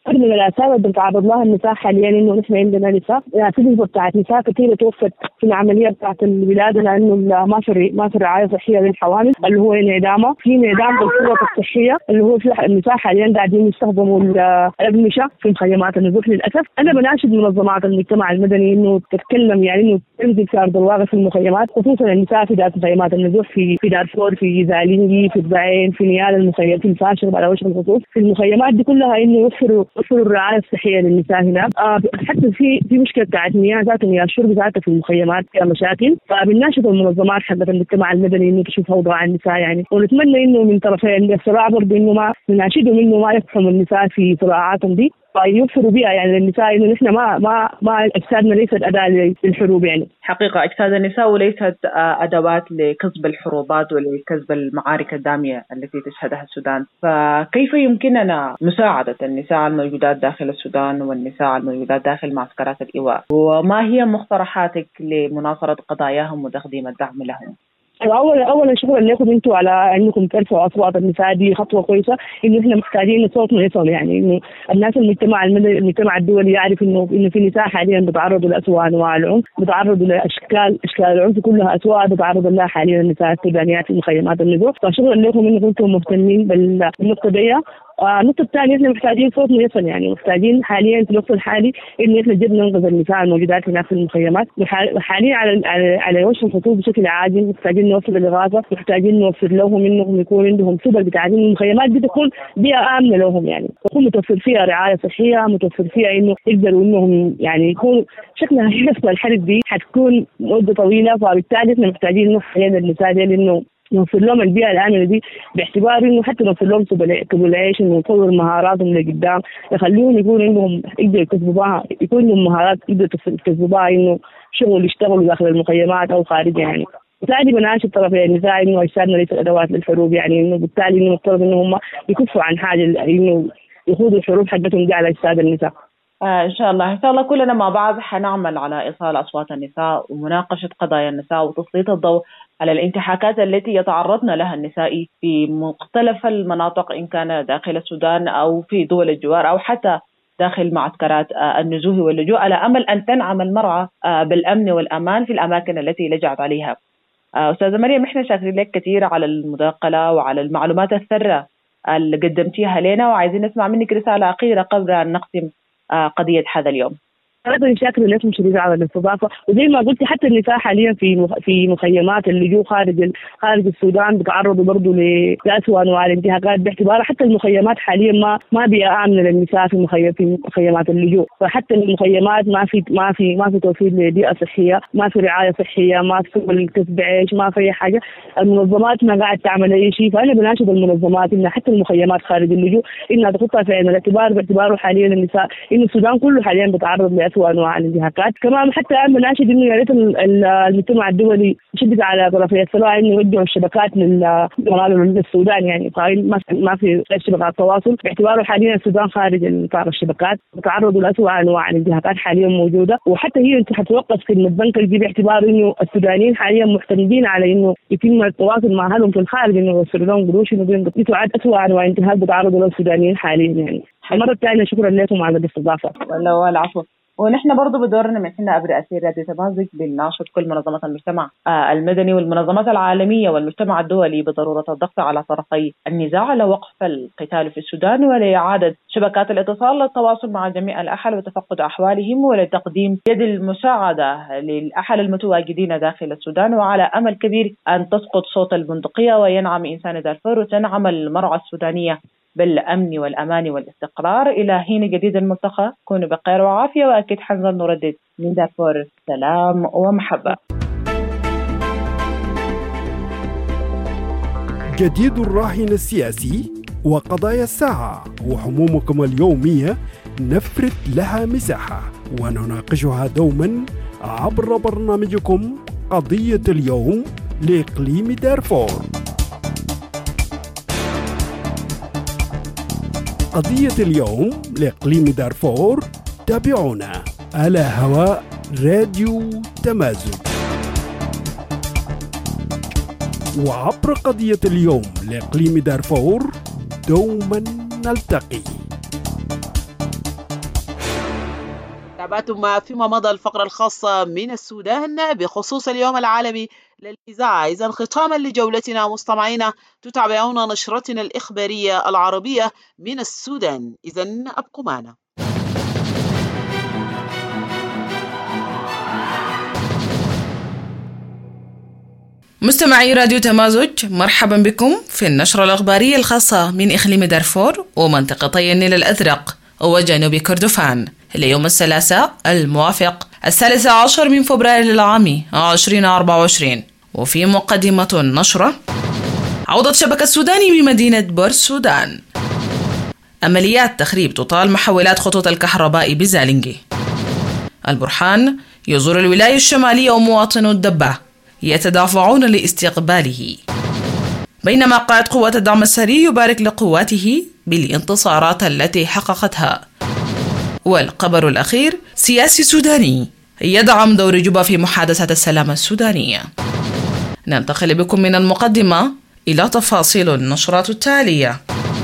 من الآثار اللي بتعرض لها النساء حاليا إنه نحن عندنا نساء في نسبة بتاعت نساء كثيرة توفت في العملية بتاعت الولادة لأنه ما في ما في رعاية صحية للحوامل اللي هو انعدامها، في انعدام بالقوة الصحية اللي هو في النساء حاليا قاعدين يستخدموا الأقمشة في مخيمات النزوح للأسف. أنا بناشد منظمات المجتمع المدني إنه تتكلم يعني إنه تنزل في أرض الواقع في المخيمات، خصوصا النساء في دار مخيمات النزوح في في دارفور، في زالينجي، في الضعين، في نيال، المخيم في الفاشر على وجه الخصوص، في المخيمات دي كلها إنه يوفروا يوفروا الرعاية الصحية للنساء هناك. آه حتى في في مشكلة بتاعت مياه ذات مياه الشرب ذاتها في المخيمات فيها مشاكل، فبنناشد المنظمات حقت المجتمع المدني إنه تشوف أوضاع النساء يعني، ونتمنى إنه من طرفين الصراع برضه إنه ما نناشدهم إنه ما يفهموا النساء في صراعاتهم دي، فيوفروا بها يعني للنساء إنه نحن ما ما ما أجسادنا ليست أداة للحروب يعني. حقيقة أجساد النساء وليست أدوات لكسب الحروبات ولكسب المعارك الدامية التي تشهدها السودان، فكيف يمكننا مساعدة النساء الموجودات داخل السودان والنساء الموجودات داخل معسكرات الإيواء، وما هي مقترحاتك لمناصرة قضاياهم وتقديم الدعم لهم؟ أولا أولا شكرا لكم أنتم على أنكم ترفعوا أصوات النساء، دي خطوة كويسة إنه إحنا محتاجين صوتنا يصل يعني، إنه الناس المجتمع المدني المجتمع الدولي يعرف إنه إنه في نساء حاليا بتعرضوا لأسوأ أنواع العنف، بتعرضوا لأشكال أشكال العنف كلها أسوأ بتعرض لها حاليا النساء السودانيات في مخيمات النزوح، فشكرا لكم إنكم أنتم مهتمين بالنقطة دي. النقطة الثانية إحنا محتاجين صوتنا يصل يعني، محتاجين حاليا في الوقت الحالي إن إحنا جد ننقذ النساء الموجودات هناك في المخيمات، وحاليا على على على وجه الخطوط بشكل عاجل محتاجين نوصل الإغاثة، محتاجين نوفر لهم إنهم يكون عندهم سبل بتاعتهم المخيمات دي تكون بيئة آمنة لهم يعني، تكون متوفر فيها رعاية صحية، متوفر فيها إنه يقدروا إنهم يعني يكون شكلها حفظ الحرب دي حتكون مدة طويلة، فبالتالي إحنا محتاجين نوفر النساء دي لأنه نوفر لهم البيئة الآمنة دي، باعتبار إنه حتى نوفر لهم سبل عيش إنه نطور مهاراتهم لقدام، يخليهم يكون عندهم يقدروا يكسبوا بها، يكون لهم مهارات يقدروا يكسبوا بها إنه شغل يشتغلوا داخل المخيمات أو خارج يعني. بالتالي بناشد طرفي النساء إنه أجسادنا ليست أدوات للحروب يعني، إنه بالتالي إنه مفترض إنه هم يكفوا عن حاجة إنه يخوضوا الحروب حقتهم دي على أجساد النساء. آه إن شاء الله إن شاء الله كلنا مع بعض حنعمل على إيصال أصوات النساء ومناقشة قضايا النساء وتسليط الضوء على الانتهاكات التي يتعرضن لها النساء في مختلف المناطق إن كان داخل السودان أو في دول الجوار أو حتى داخل معسكرات النزوح واللجوء، على أمل أن تنعم المرأة بالأمن والأمان في الأماكن التي لجأت عليها. أستاذة مريم إحنا شاكرين لك كثير على المداخلة وعلى المعلومات الثرة اللي قدمتيها لنا، وعايزين نسمع منك رسالة أخيرة قبل أن نختم قضية هذا اليوم. أيضا شاكر لكم شديد على الاستضافة، وزي ما قلت حتى النساء حاليا في في مخيمات اللجوء خارج خارج السودان بتعرضوا برضه لأسوأ أنواع الانتهاكات، باعتبار حتى المخيمات حاليا ما ما بيئة آمنة للنساء في مخيم في مخيمات اللجوء، فحتى المخيمات ما في ما في ما في توفير لبيئة صحية، ما في رعاية صحية، ما في سبل كسب عيش، ما في أي حاجة، المنظمات ما قاعد تعمل أي شيء، فأنا بناشد المنظمات إن حتى المخيمات خارج اللجوء إنها تحطها في عين الاعتبار، باعتباره حاليا النساء إن السودان كله حاليا بتعرض لأسوأ أنواع الانتهاكات. كمان حتى أنا بناشد إنه يا ريت المجتمع الدولي يشدد على طرفي الصراع إنه يوجهوا الشبكات للسودان يعني، ما ما في شبكات تواصل، باعتباره حاليا السودان خارج نطاق الشبكات بتعرضوا لأسوأ أنواع الانتهاكات حاليا موجودة، وحتى هي أنت حتوقف في البنك دي باعتبار إنه السودانيين حاليا معتمدين على إنه يتم التواصل مع أهلهم في الخارج إنه يوصلوا لهم قروش إنه يتعد أسوأ أنواع الانتهاك بتعرضوا للسودانيين حاليا يعني. المرة الثانية شكرا لكم على الاستضافة. والله العفو. ونحن برضو بدورنا من حنا أبرئ أسير راديو تمازج بنناشد كل منظمات المجتمع المدني والمنظمات العالمية والمجتمع الدولي بضرورة الضغط على طرفي النزاع لوقف القتال في السودان ولإعادة شبكات الاتصال للتواصل مع جميع الأهل وتفقد أحوالهم ولتقديم يد المساعدة للأهل المتواجدين داخل السودان، وعلى أمل كبير أن تسقط صوت البندقية وينعم إنسان دارفور وتنعم المرأة السودانية بالأمن والأمان والاستقرار. إلى حين جديد الملتقى، كونوا بخير وعافية، وأكيد حنظل نردد من دارفور سلام ومحبة. جديد الراهن السياسي وقضايا الساعة وهمومكم اليومية نفرد لها مساحة ونناقشها دوما عبر برنامجكم قضية اليوم لإقليم دارفور. قضية اليوم لإقليم دارفور تابعونا على هواء راديو تمازج، وعبر قضية اليوم لإقليم دارفور دوما نلتقي. تابعتم فيما مضى الفقرة الخاصة من السودان بخصوص اليوم العالمي للإذاعة. إذا ختاما لجولتنا مستمعينا تتابعون نشرتنا الإخبارية العربية من السودان. إذا أبقوا معنا. مستمعي راديو تمازج، مرحبا بكم في النشرة الإخبارية الخاصة من إقليم دارفور ومنطقتي النيل الأزرق وجنوب كردفان ليوم الثلاثاء الموافق الثالث عشر من فبراير للعام عشرين أربعة وعشرين. وفي مقدمة النشرة: عودة شبكة السوداني بمدينة بورسودان، عمليات تخريب تطال محولات خطوط الكهرباء بزالنجي، البرهان يزور الولاية الشمالية ومواطنو الدبة يتدافعون لاستقباله، بينما قائد قوات الدعم السري يبارك لقواته بالانتصارات التي حققتها. والخبر الأخير: سياسي سوداني يدعم دور جوبا في محادثة السلام السودانية. ننتقل بكم من المقدمة إلى تفاصيل النشرات التالية.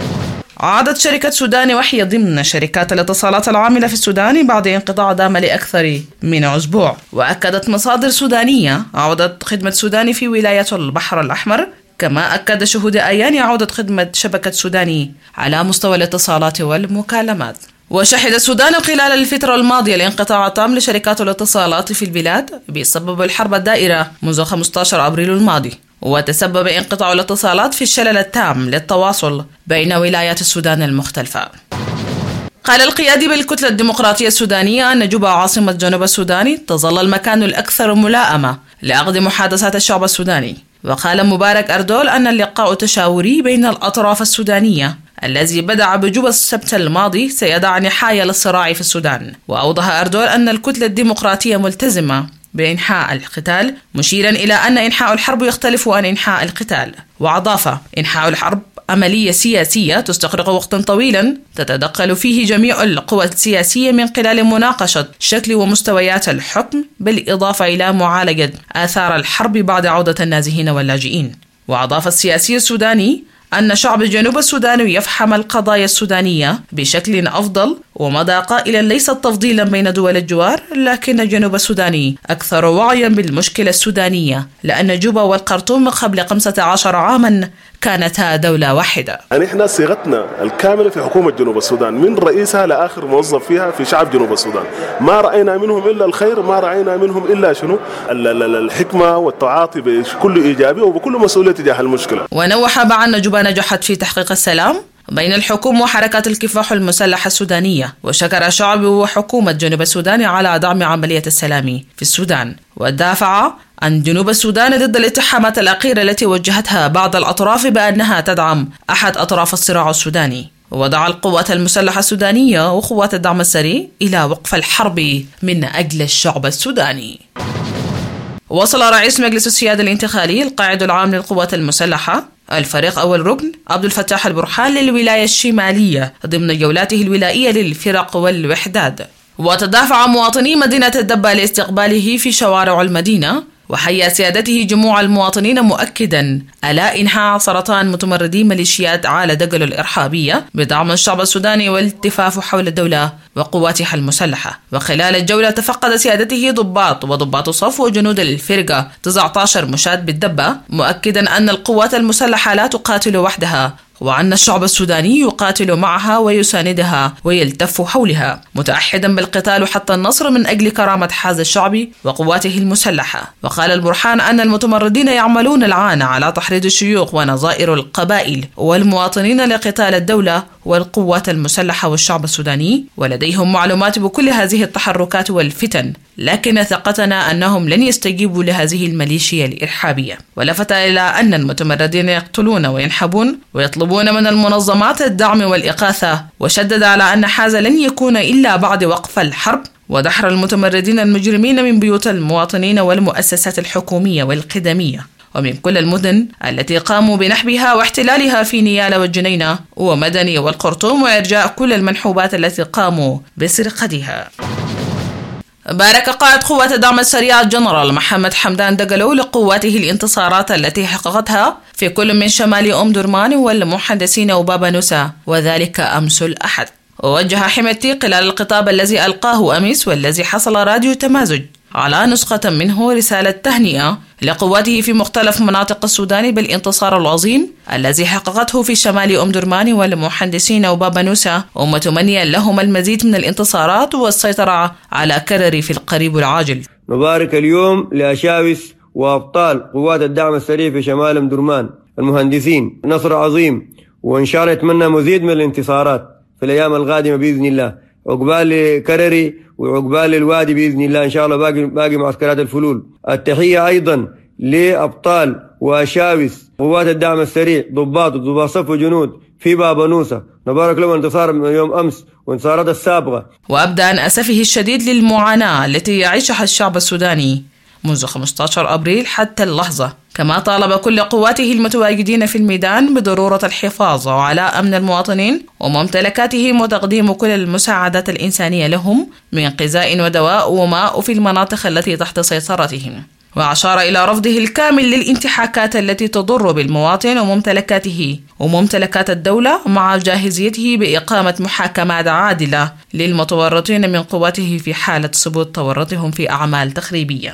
عادت شركة سوداني وهي ضمن شركات الاتصالات العاملة في السودان بعد انقطاع دام لأكثر من أسبوع. وأكدت مصادر سودانية عودة خدمة سوداني في ولاية البحر الأحمر، كما أكد شهود أعيان عودة خدمة شبكة سوداني على مستوى الاتصالات والمكالمات. وشهد السودان خلال الفترة الماضية الانقطاع تام لشركات الاتصالات في البلاد بسبب الحرب الدائرة منذ خمسة عشر أبريل الماضي، وتسبب انقطاع الاتصالات في الشلل التام للتواصل بين ولايات السودان المختلفة. قال القيادي بالكتلة الديمقراطية السودانية أن جوبا عاصمة جنوب السودان تظل المكان الأكثر ملائمة لعقد محادثات الشعب السوداني. وقال مبارك أردول أن اللقاء التشاوري بين الأطراف السودانية الذي بدأ بجوبا السبت الماضي سيضع نهاية للصراع في السودان. وأوضح أردول أن الكتلة الديمقراطية ملتزمة بإنهاء القتال، مشيرا إلى أن إنهاء الحرب يختلف عن إنهاء القتال. وأضاف: إنهاء الحرب عملية سياسية تستغرق وقتا طويلا تتدخل فيه جميع القوى السياسية من خلال مناقشة شكل ومستويات الحكم، بالإضافة إلى معالجة آثار الحرب بعد عودة النازحين واللاجئين. وأضاف السياسي السوداني أن شعب جنوب السودان يفهم القضايا السودانية بشكل أفضل، ومضى قائلا: ليس تفضيلا بين دول الجوار، لكن جنوب السودان أكثر وعيا بالمشكلة السودانية، لأن جوبا والخرطوم قبل خمسة عشر عاما كانتا دولة واحدة. يعني احنا صيغتنا الكاملة في حكومة جنوب السودان من رئيسها لآخر موظف فيها في شعب جنوب السودان، ما رأينا منهم إلا الخير، ما رأينا منهم إلا شنو الحكمة والتعاطي بكل إيجابي وبكل مسؤولية تجاه المشكلة. ونوح بأن جوبا نجحت في تحقيق السلام بين الحكومة وحركات الكفاح المسلحة السودانية، وشكر شعب وحكومة جنوب السودان على دعم عملية السلام في السودان. ودافع عن جنوب السودان ضد الاتهامات الأخيرة التي وجهتها بعض الأطراف بأنها تدعم أحد أطراف الصراع السوداني. ودعا القوات المسلحة السودانية وقوات الدعم السري إلى وقف الحرب من أجل الشعب السوداني. وصل رئيس مجلس السيادة الانتقالي القائد العام للقوات المسلحة الفريق أول ركن عبد الفتاح البرهان للولاية الشمالية ضمن جولاته الولائية للفرق والوحدات. وتدافع مواطني مدينة الدبة لاستقباله في شوارع المدينة، وحيا سيادته جموع المواطنين مؤكدا على إنهاء سرطان متمردي ميليشيات عالة دقل الإرهابية بدعم الشعب السوداني والالتفاف حول الدولة وقواتها المسلحة. وخلال الجولة تفقد سيادته ضباط وضباط صف وجنود الفرقة تسعة عشر مشاة بالدبة، مؤكدا أن القوات المسلحة لا تقاتل وحدها، وأن الشعب السوداني يقاتل معها ويساندها ويلتف حولها، متأحدا بالقتال حتى النصر من أجل كرامة هذا الشعب وقواته المسلحة. وقال البرهان أن المتمردين يعملون الآن على تحريض الشيوخ ونظائر القبائل والمواطنين لقتال الدولة والقوات المسلحة والشعب السوداني، ولديهم معلومات بكل هذه التحركات والفتن، لكن ثقتنا أنهم لن يستجيبوا لهذه الميليشيا الإرهابية. ولفت إلى أن المتمردين يقتلون وينحبون ويطلبون من المنظمات الدعم والإغاثة، وشدد على أن هذا لن يكون إلا بعد وقف الحرب ودحر المتمردين المجرمين من بيوت المواطنين والمؤسسات الحكومية والخدمية ومن كل المدن التي قاموا بنحبها واحتلالها في نيالة والجنينة ومدني والخرطوم، وإرجاء كل المنحوبات التي قاموا بسرقتها. بارك قائد قوات الدعم السريع الجنرال محمد حمدان دقلو لقواته الانتصارات التي حققتها في كل من شمال أم درمان والمحدثين وبابا نوسا، وذلك أمس الأحد. ووجه حميدتي خلال الخطاب الذي ألقاه أمس والذي حصل راديو تمازج على نسخة منه رسالة تهنئة لقواته في مختلف مناطق السودان بالانتصار العظيم الذي حققته في شمال أم درمان والمحدثين وبابا نوسا، ومتمنيا لهم المزيد من الانتصارات والسيطرة على كرري في القريب العاجل. نبارك اليوم لأشاوس وأبطال قوات الدعم السريع في شمال أم درمان المهندسين، نصر عظيم، وإن شاء الله نتمنى مزيد من الانتصارات في الأيام القادمة بإذن الله، عقبال كرري وعقبال الوادي بإذن الله إن شاء الله، باقي باقي معسكرات الفلول. التحية أيضا لأبطال وأشاوس قوات الدعم السريع، ضباط وضباط صف وجنود في بابا نوسا، نبارك لهم انتصار من يوم أمس وانتصارات السابقة. وأبدى عن أسفه الشديد للمعاناة التي يعيشها الشعب السوداني منذ خمسة عشر أبريل حتى اللحظة، كما طالب كل قواته المتواجدين في الميدان بضرورة الحفاظ على أمن المواطنين وممتلكاتهم وتقديم كل المساعدات الإنسانية لهم من غذاء ودواء وماء في المناطق التي تحت سيطرتهم. وأشار إلى رفضه الكامل للانتحاكات التي تضر بالمواطن وممتلكاته وممتلكات الدولة، مع جاهزيته بإقامة محاكمات عادلة للمتورطين من قواته في حالة ثبوت تورطهم في أعمال تخريبية.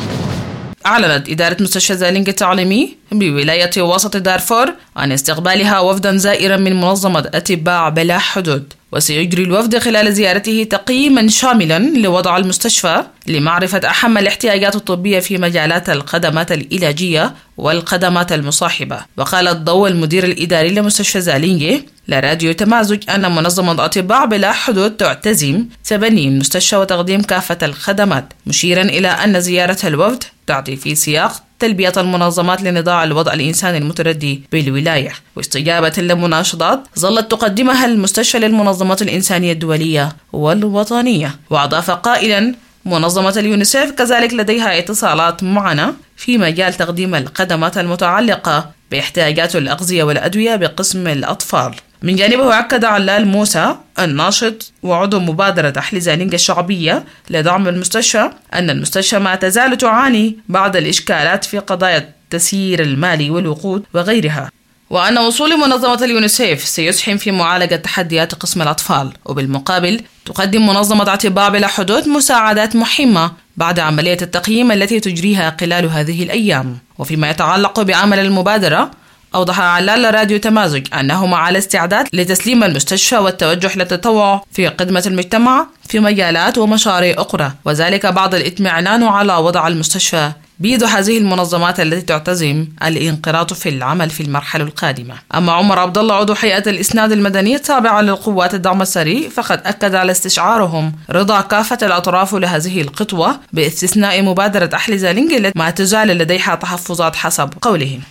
أعلنت إدارة مستشفى زالينج التعليمي بولاية وسط دارفور عن استقبالها وفدا زائرا من منظمة أطباء بلا حدود، وسيجري الوفد خلال زيارته تقييما شاملا لوضع المستشفى لمعرفة أهم الاحتياجات الطبية في مجالات الخدمات العلاجية والخدمات المصاحبة. وقال الضوء المدير الإداري لمستشفى زالينج لراديو تمازج أن منظمة أطباء بلا حدود تعتزم تبني المستشفى وتقديم كافة الخدمات، مشيرا إلى أن زيارة الوفد تأتي في سياق تلبية المنظمات لنضاع الوضع الإنساني المتردي بالولاية، واستجابة لمناشدات ظلت تقدمها المستشفى للمنظمات الإنسانية الدولية والوطنية. وأضاف قائلا: منظمة اليونيسيف كذلك لديها اتصالات معنا في مجال تقديم الخدمات المتعلقة باحتياجات الأغذية والأدوية بقسم الأطفال. من جانبه أكد علال موسى الناشط وعضو مبادرة أحل زالينج الشعبية لدعم المستشفى أن المستشفى ما تزال تعاني بعض الإشكالات في قضايا التسيير المالي والوقود وغيرها، وأن وصول منظمة اليونيسيف سيسهم في معالجة تحديات قسم الأطفال. وبالمقابل تقدم منظمة أطباء بلا حدود مساعدات مهمة بعد عملية التقييم التي تجريها خلال هذه الأيام. وفيما يتعلق بعمل المبادرة، أوضح علال راديو تمازج أنهم على استعداد لتسليم المستشفى والتوجه للتطوع في خدمة المجتمع في مجالات ومشاريع أخرى، وذلك بعد الإطمئنان على وضع المستشفى بيد هذه المنظمات التي تعتزم الانقراض في العمل في المرحلة القادمة. أما عمر عبد الله عضو هيئة الإسناد المدني التابعة للقوات الدعم السريع فقد أكد على استشعارهم رضا كافة الأطراف لهذه الخطوة باستثناء مبادرة أحل زالينج التي ما تزال لديها تحفظات حسب قولهم.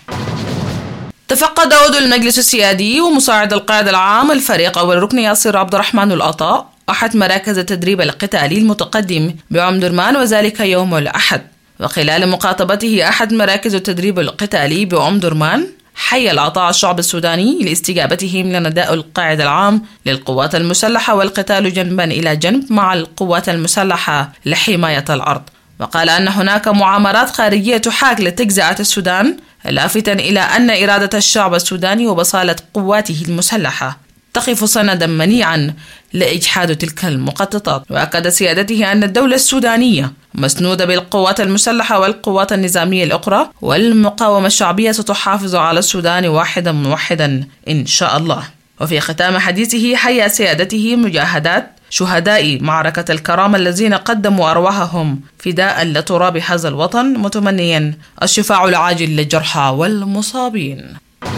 تفقد عضو المجلس السيادي ومساعد القائد العام الفريق أول ركن ياسر عبد الرحمن العطاء أحد مراكز التدريب القتالي المتقدم بأم درمان، وذلك يوم الأحد. وخلال مقاطبته أحد مراكز التدريب القتالي بأم درمان، حي العطاء الشعب السوداني لاستجابتهم لنداء القائد العام للقوات المسلحة والقتال جنبا إلى جنب مع القوات المسلحة لحماية الأرض. وقال أن هناك معامرات خارجية تحاك لتجزئة السودان، لافتا إلى أن إرادة الشعب السوداني وبصالة قواته المسلحة تقف سندا منيعا لإجحاد تلك المخططات. وأكد سيادته أن الدولة السودانية مسنودة بالقوات المسلحة والقوات النظامية الأخرى، والمقاومة الشعبية ستحافظ على السودان واحدا موحدا إن شاء الله. وفي ختام حديثه حيا سيادته مجاهدات شهداء معركة الكرامة الذين قدموا أرواحهم فداء لتراب هذا الوطن، متمنيا الشفاء العاجل للجرحى والمصابين.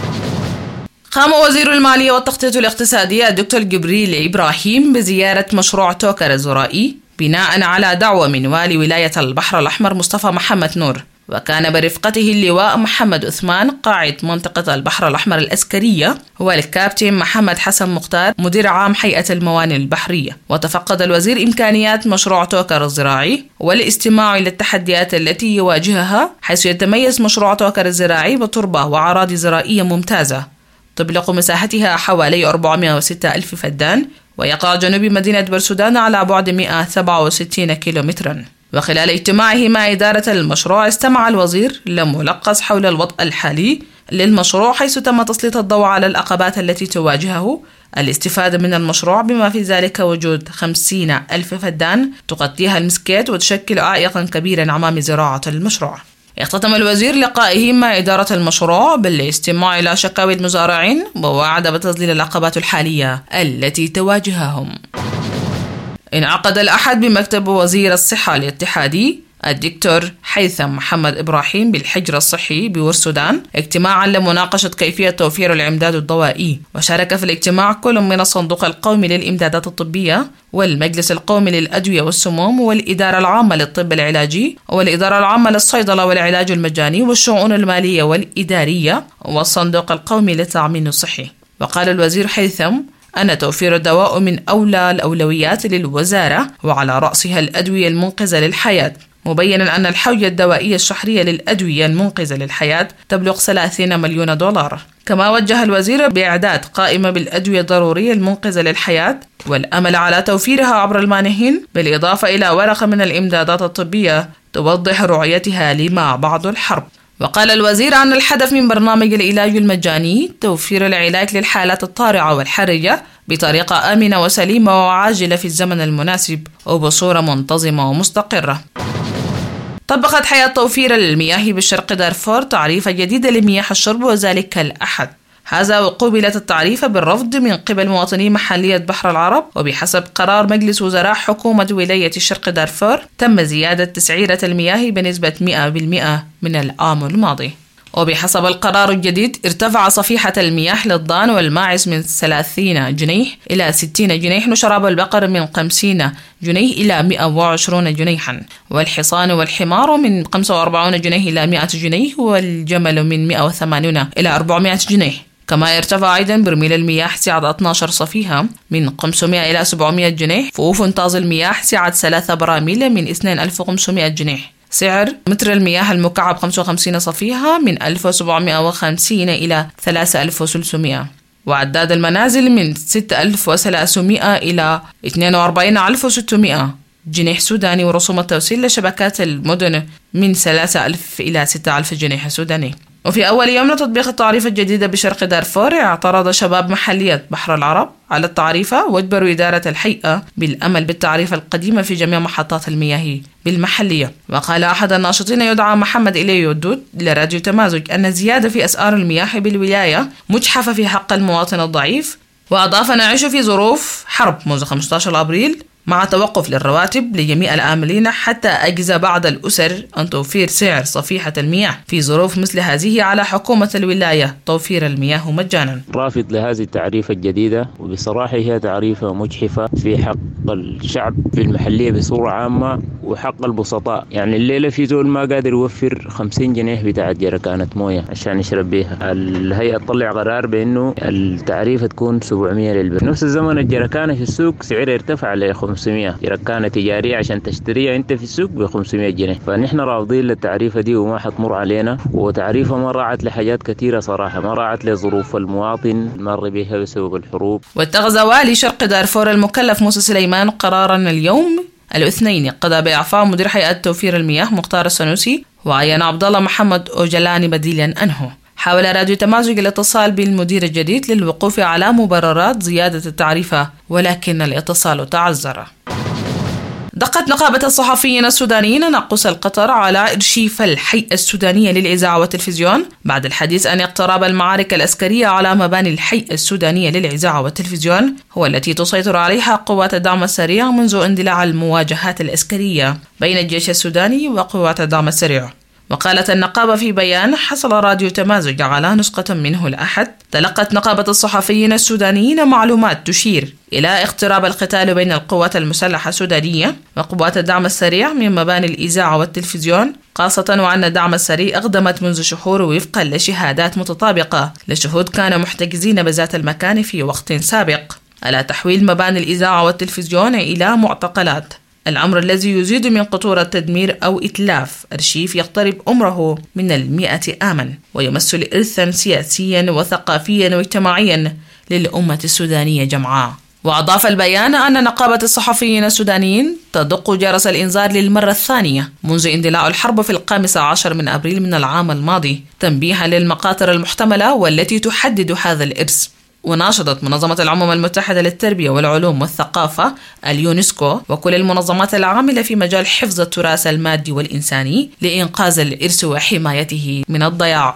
قام وزير المالية والتخطيط الاقتصادي الدكتور جبريل إبراهيم بزيارة مشروع توكر الزرائي بناء على دعوة من والي ولاية البحر الأحمر مصطفى محمد نور، وكان برفقته اللواء محمد عثمان قاعد منطقة البحر الأحمر العسكرية والكابتن محمد حسن مختار مدير عام هيئة الموانئ البحرية. وتفقد الوزير إمكانيات مشروع توكر الزراعي والاستماع إلى التحديات التي يواجهها، حيث يتميز مشروع توكر الزراعي بتربة وأراضي زراعية ممتازة تبلغ مساحتها حوالي أربعمائة وستة ألف فدان، ويقع جنوب مدينة برسودان على بعد مئة وسبعة وستين كيلومترا. وخلال اجتماعه مع إدارة المشروع استمع الوزير لملخص حول الوضع الحالي للمشروع، حيث تم تسليط الضوء على العقبات التي تواجهه الاستفادة من المشروع، بما في ذلك وجود خمسين ألف فدان تغطيها المسكات وتشكل عائقا كبيرا أمام زراعة المشروع. اختتم الوزير لقائه مع إدارة المشروع بالاستماع إلى شكاوي المزارعين، ووعد بتذليل العقبات الحالية التي تواجههم. انعقد الأحد بمكتب وزير الصحة الاتحادي الدكتور هيثم محمد إبراهيم بالحجر الصحي بورسودان اجتماعا لمناقشة كيفية توفير الإمداد الضوئي، وشارك في الاجتماع كل من الصندوق القومي للإمدادات الطبية والمجلس القومي للأدوية والسموم والإدارة العامة للطب العلاجي والإدارة العامة للصيدلة والعلاج المجاني والشؤون المالية والإدارية والصندوق القومي للتأمين الصحي. وقال الوزير هيثم أن توفير الدواء من أولى الأولويات للوزارة، وعلى رأسها الأدوية المنقذة للحياة، مبينا أن الحوجة الدوائية الشهرية للأدوية المنقذة للحياة تبلغ ثلاثين مليون دولار. كما وجه الوزير بإعداد قائمة بالأدوية الضرورية المنقذة للحياة والأمل على توفيرها عبر المانحين، بالإضافة إلى ورقة من الإمدادات الطبية توضح رؤيتها لما بعد الحرب. وقال الوزير أن الهدف من برنامج العلاج المجاني توفير العلاج للحالات الطارئة والحرجة بطريقة آمنة وسليمة وعاجلة في الزمن المناسب وبصورة منتظمة ومستقرة. طبقت حياة توفير المياه بالشرق دارفور تعريفة جديدة لمياه الشرب، وذلك الأحد. هذا وقوبلت التعريفة بالرفض من قبل مواطني محلية بحر العرب، وبحسب قرار مجلس وزراء حكومة ولاية الشرق دارفور تم زيادة تسعيرة المياه بنسبة مئة بالمئة من العام الماضي. وبحسب القرار الجديد ارتفع صفيحة المياه للضان والماعز من ثلاثين جنيه إلى ستين جنيه، وشراب البقر من خمسين جنيه إلى مئة وعشرين جنيها، والحصان والحمار من خمسة وأربعين جنيه إلى مئة جنيه، والجمل من مئة وثمانين إلى أربعمئة جنيه. كما ارتفع أيضا برميل المياه سعة اثنتي عشرة صفيحة من خمسمئة إلى سبعمئة جنيه، فوف طاز المياه سعة ثلاثة براميل من اثنين آلاف وخمسمئة جنيه. سعر متر المياه المكعب خمسة وخمسين صفيحة من ألف وسبعمئة وخمسين إلى ثلاثة آلاف وثلاثمئة، وعداد المنازل من ستة آلاف وثلاثمئة إلى اثنين وأربعين ألف وستمئة جنيه سوداني، ورسوم التوصيل لشبكات المدن من ثلاثة آلاف إلى ستة آلاف جنيه سوداني. وفي أول يوم لتطبيق التعريفة الجديدة بشرق دارفور اعترض شباب محلية بحر العرب على التعريفة، واجبروا إدارة الهيئة بالأمل بالتعريفة القديمة في جميع محطات المياه بالمحلية. وقال أحد الناشطين يدعى محمد إليو الدود لراديو تمازج أن الزيادة في أسعار المياه بالولاية مجحفة في حق المواطن الضعيف، وأضاف: نعيش في ظروف حرب منذ خمسة عشر أبريل مع توقف للرواتب لجميع العاملين، حتى أجز بعض الأسر أن توفير سعر صفيحة المياه. في ظروف مثل هذه على حكومة الولاية توفير المياه مجانا. رافض لهذه التعريفة الجديدة، وبصراحة هي تعريفة مجحفة في حق الشعب في المحلية بصورة عامة وحق البسطاء. يعني الليلة في زول ما قادر يوفر خمسين جنيه بتاعت جركانة موية عشان يشرب بيها. الهيئة تطلع قرار بأنه التعريفة تكون سبعمئة للبيت. نفس الزمن الجركانة في السوق سعرها ارتفع ل خمسمئة، جركانة تجارية عشان تشتريها انت في السوق ب خمسمئة جنيه. فنحن رافضين للتعريفة دي وما حتمر علينا، وتعريفة ما راعت لحاجات كثيرة صراحة، ما راعت لظروف المواطن مر بها بسبب الحروب. واتخذ والي شرق دارفور المكلف موسى سليمان قرارا اليوم الاثنين قضى بإعفاء مدير هيئة توفير المياه مختار السنوسي، وعين عبد الله محمد أوجلاني بديلا عنه. حاول راديو تمازج الاتصال بالمدير الجديد للوقوف على مبررات زيادة التعريفة، ولكن الاتصال تعذر. دقت نقابة الصحفيين السودانيين ناقوس القطر على إرشيف الهيئة السودانية للإذاعة والتلفزيون بعد الحديث عن اقتراب المعارك العسكرية على مباني الهيئة السودانية للإذاعة والتلفزيون، هو التي تسيطر عليها قوات الدعم السريع منذ اندلاع المواجهات العسكرية بين الجيش السوداني وقوات الدعم السريع. وقالت النقابة في بيان حصل راديو تمازج على نسخة منه الأحد، تلقت نقابة الصحفيين السودانيين معلومات تشير إلى اقتراب القتال بين القوات المسلحة السودانية وقوات الدعم السريع من مباني الإذاعة والتلفزيون، خاصة وأن الدعم السريع أقدمت منذ شهور وفقا لشهادات متطابقة لشهود كانوا محتجزين بذات المكان في وقت سابق على تحويل مباني الإذاعة والتلفزيون إلى معتقلات، الأمر الذي يزيد من خطورة تدمير أو إتلاف أرشيف يقترب عمره من المئة آما، ويمثل إرثا سياسيا وثقافيا واجتماعيا للأمة السودانية جمعاء. وأضاف البيان أن نقابة الصحفيين السودانيين تدق جرس الإنذار للمرة الثانية منذ اندلاع الحرب في الخامس عشر من أبريل من العام الماضي تنبيها للمخاطر المحتملة والتي تحدد هذا الإرث. وناشدت منظمة الأمم المتحدة للتربية والعلوم والثقافة اليونسكو وكل المنظمات العاملة في مجال حفظ التراث المادي والإنساني لإنقاذ الإرث وحمايته من الضياع.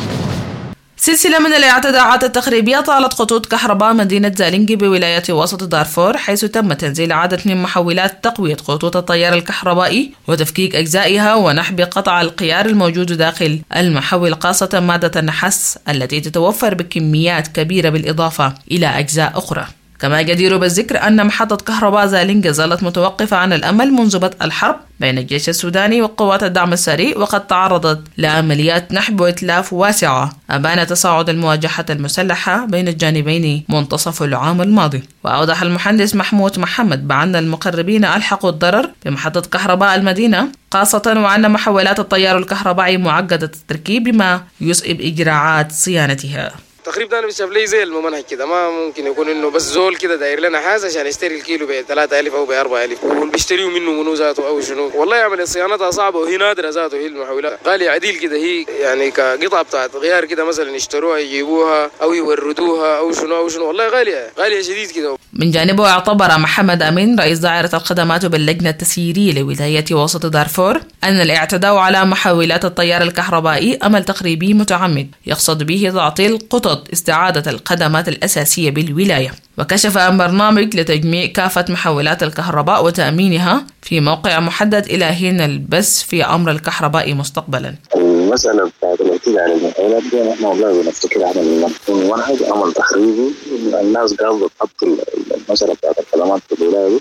سلسلة من الاعتداءات التخريبية طالت خطوط كهرباء مدينة زالينجي بولاية وسط دارفور، حيث تم تنزيل عدد من محاولات تقوية خطوط التيار الكهربائي وتفكيك أجزائها ونحب قطع القيار الموجود داخل المحول، خاصة مادة النحاس التي تتوفر بكميات كبيرة بالإضافة إلى أجزاء أخرى. كما جدير بالذكر أن محطة كهرباء زالينجي ظلت متوقفة عن الأمل منذ بدء الحرب بين الجيش السوداني وقوات الدعم السريع، وقد تعرضت لعمليات نحب وإتلاف واسعة أبان تصاعد المواجهة المسلحة بين الجانبين منتصف العام الماضي. وأوضح المهندس محمود محمد بأن المقربين ألحقوا الضرر بمحطة كهرباء المدينة خاصة، وأن محولات التيار الكهربائي معقدة التركيب بما يصعب إجراءات صيانتها. التخريب ده انا بشوف لي زي الممنهج كده، ما ممكن يكون انه بس زول كده داير لنا حاجه عشان يشتري الكيلو ب ثلاثة آلاف او ب أربعة آلاف واللي بيشتريوا منه منو ذاته او شنو. والله عمليه صيانتها صعبه وهي نادره ذاته، هي المحولات غاليه عديل كده، هي يعني كقطعه بتاعت غيار كده مثلا يشتروها يجيبوها او يوردوها او شنو او شنو، والله غاليه غاليه شديد كده. من جانبه اعتبر محمد أمين رئيس دائرة الخدمات باللجنة التسييرية لولاية وسط دارفور أن الاعتداء على محولات التيار الكهربائي أمل تخريبي متعمد يقصد به تعطيل خطط استعادة الخدمات الأساسية بالولاية. وكشف عن برنامج لتجميع كافة محولات الكهرباء وتأمينها في موقع محدد إلى حين البث في أمر الكهرباء مستقبلا. المسألة بتاعت الاعتداء على المحولات دي احنا والله بنفتكر عمل منهج عمل تخريبي، الناس قاعدة تحط المسألة بتاعت الخدمات في الولاية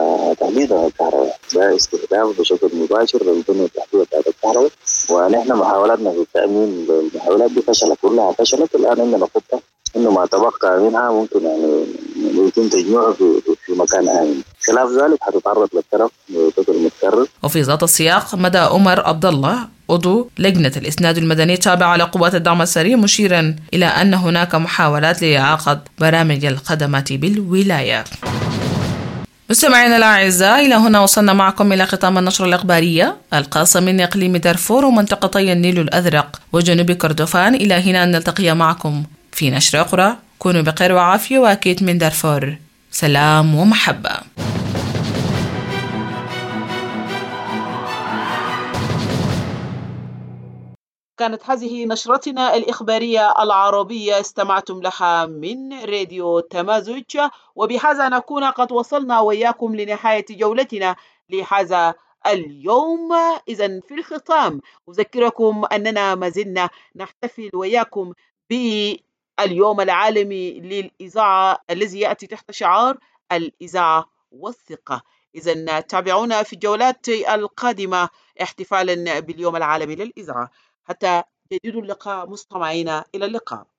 وتحديدا الكهرباء، ده استهداف بشكل مباشر للبنية التحتية بتاعت الكهرباء، ونحن محاولاتنا في التأمين للمحولات دي فشلت، كلها فشلت. الآن عندنا خطة إنه ما تبقى منها ممكن يعني يمكن تجمعه في في مكان آمن، خلاف ذلك حتتعرض للترف بشكل متكرر. وفي ذات السياق مدى عمر عبد الله عضو لجنة الإسناد المدني التابعة لقوات الدعم السريع مشيرا إلى أن هناك محاولات لإعاقة برامج الخدمات بالولاية. مستمعينا الأعزاء، إلى هنا وصلنا معكم إلى ختام النشرة الإخبارية الخاصة من إقليم دارفور ومنطقتي النيل الأزرق وجنوب كردفان. إلى هنا أن نلتقي معكم في نشرة أخرى. كونوا بخير وعافية، وأكيد من دارفور سلام ومحبة. كانت هذه نشرتنا الإخبارية العربية استمعتم لها من راديو تمازج، وبهذا نكون قد وصلنا وإياكم لنهاية جولتنا لهذا اليوم. إذن في الختام أذكركم أننا ما زلنا نحتفل وإياكم باليوم العالمي للإذاعة الذي يأتي تحت شعار الإذاعة والثقة. إذن تابعونا في الجولات القادمة احتفالا باليوم العالمي للإذاعة. حتى جديد اللقاء مستمعينا، إلى اللقاء.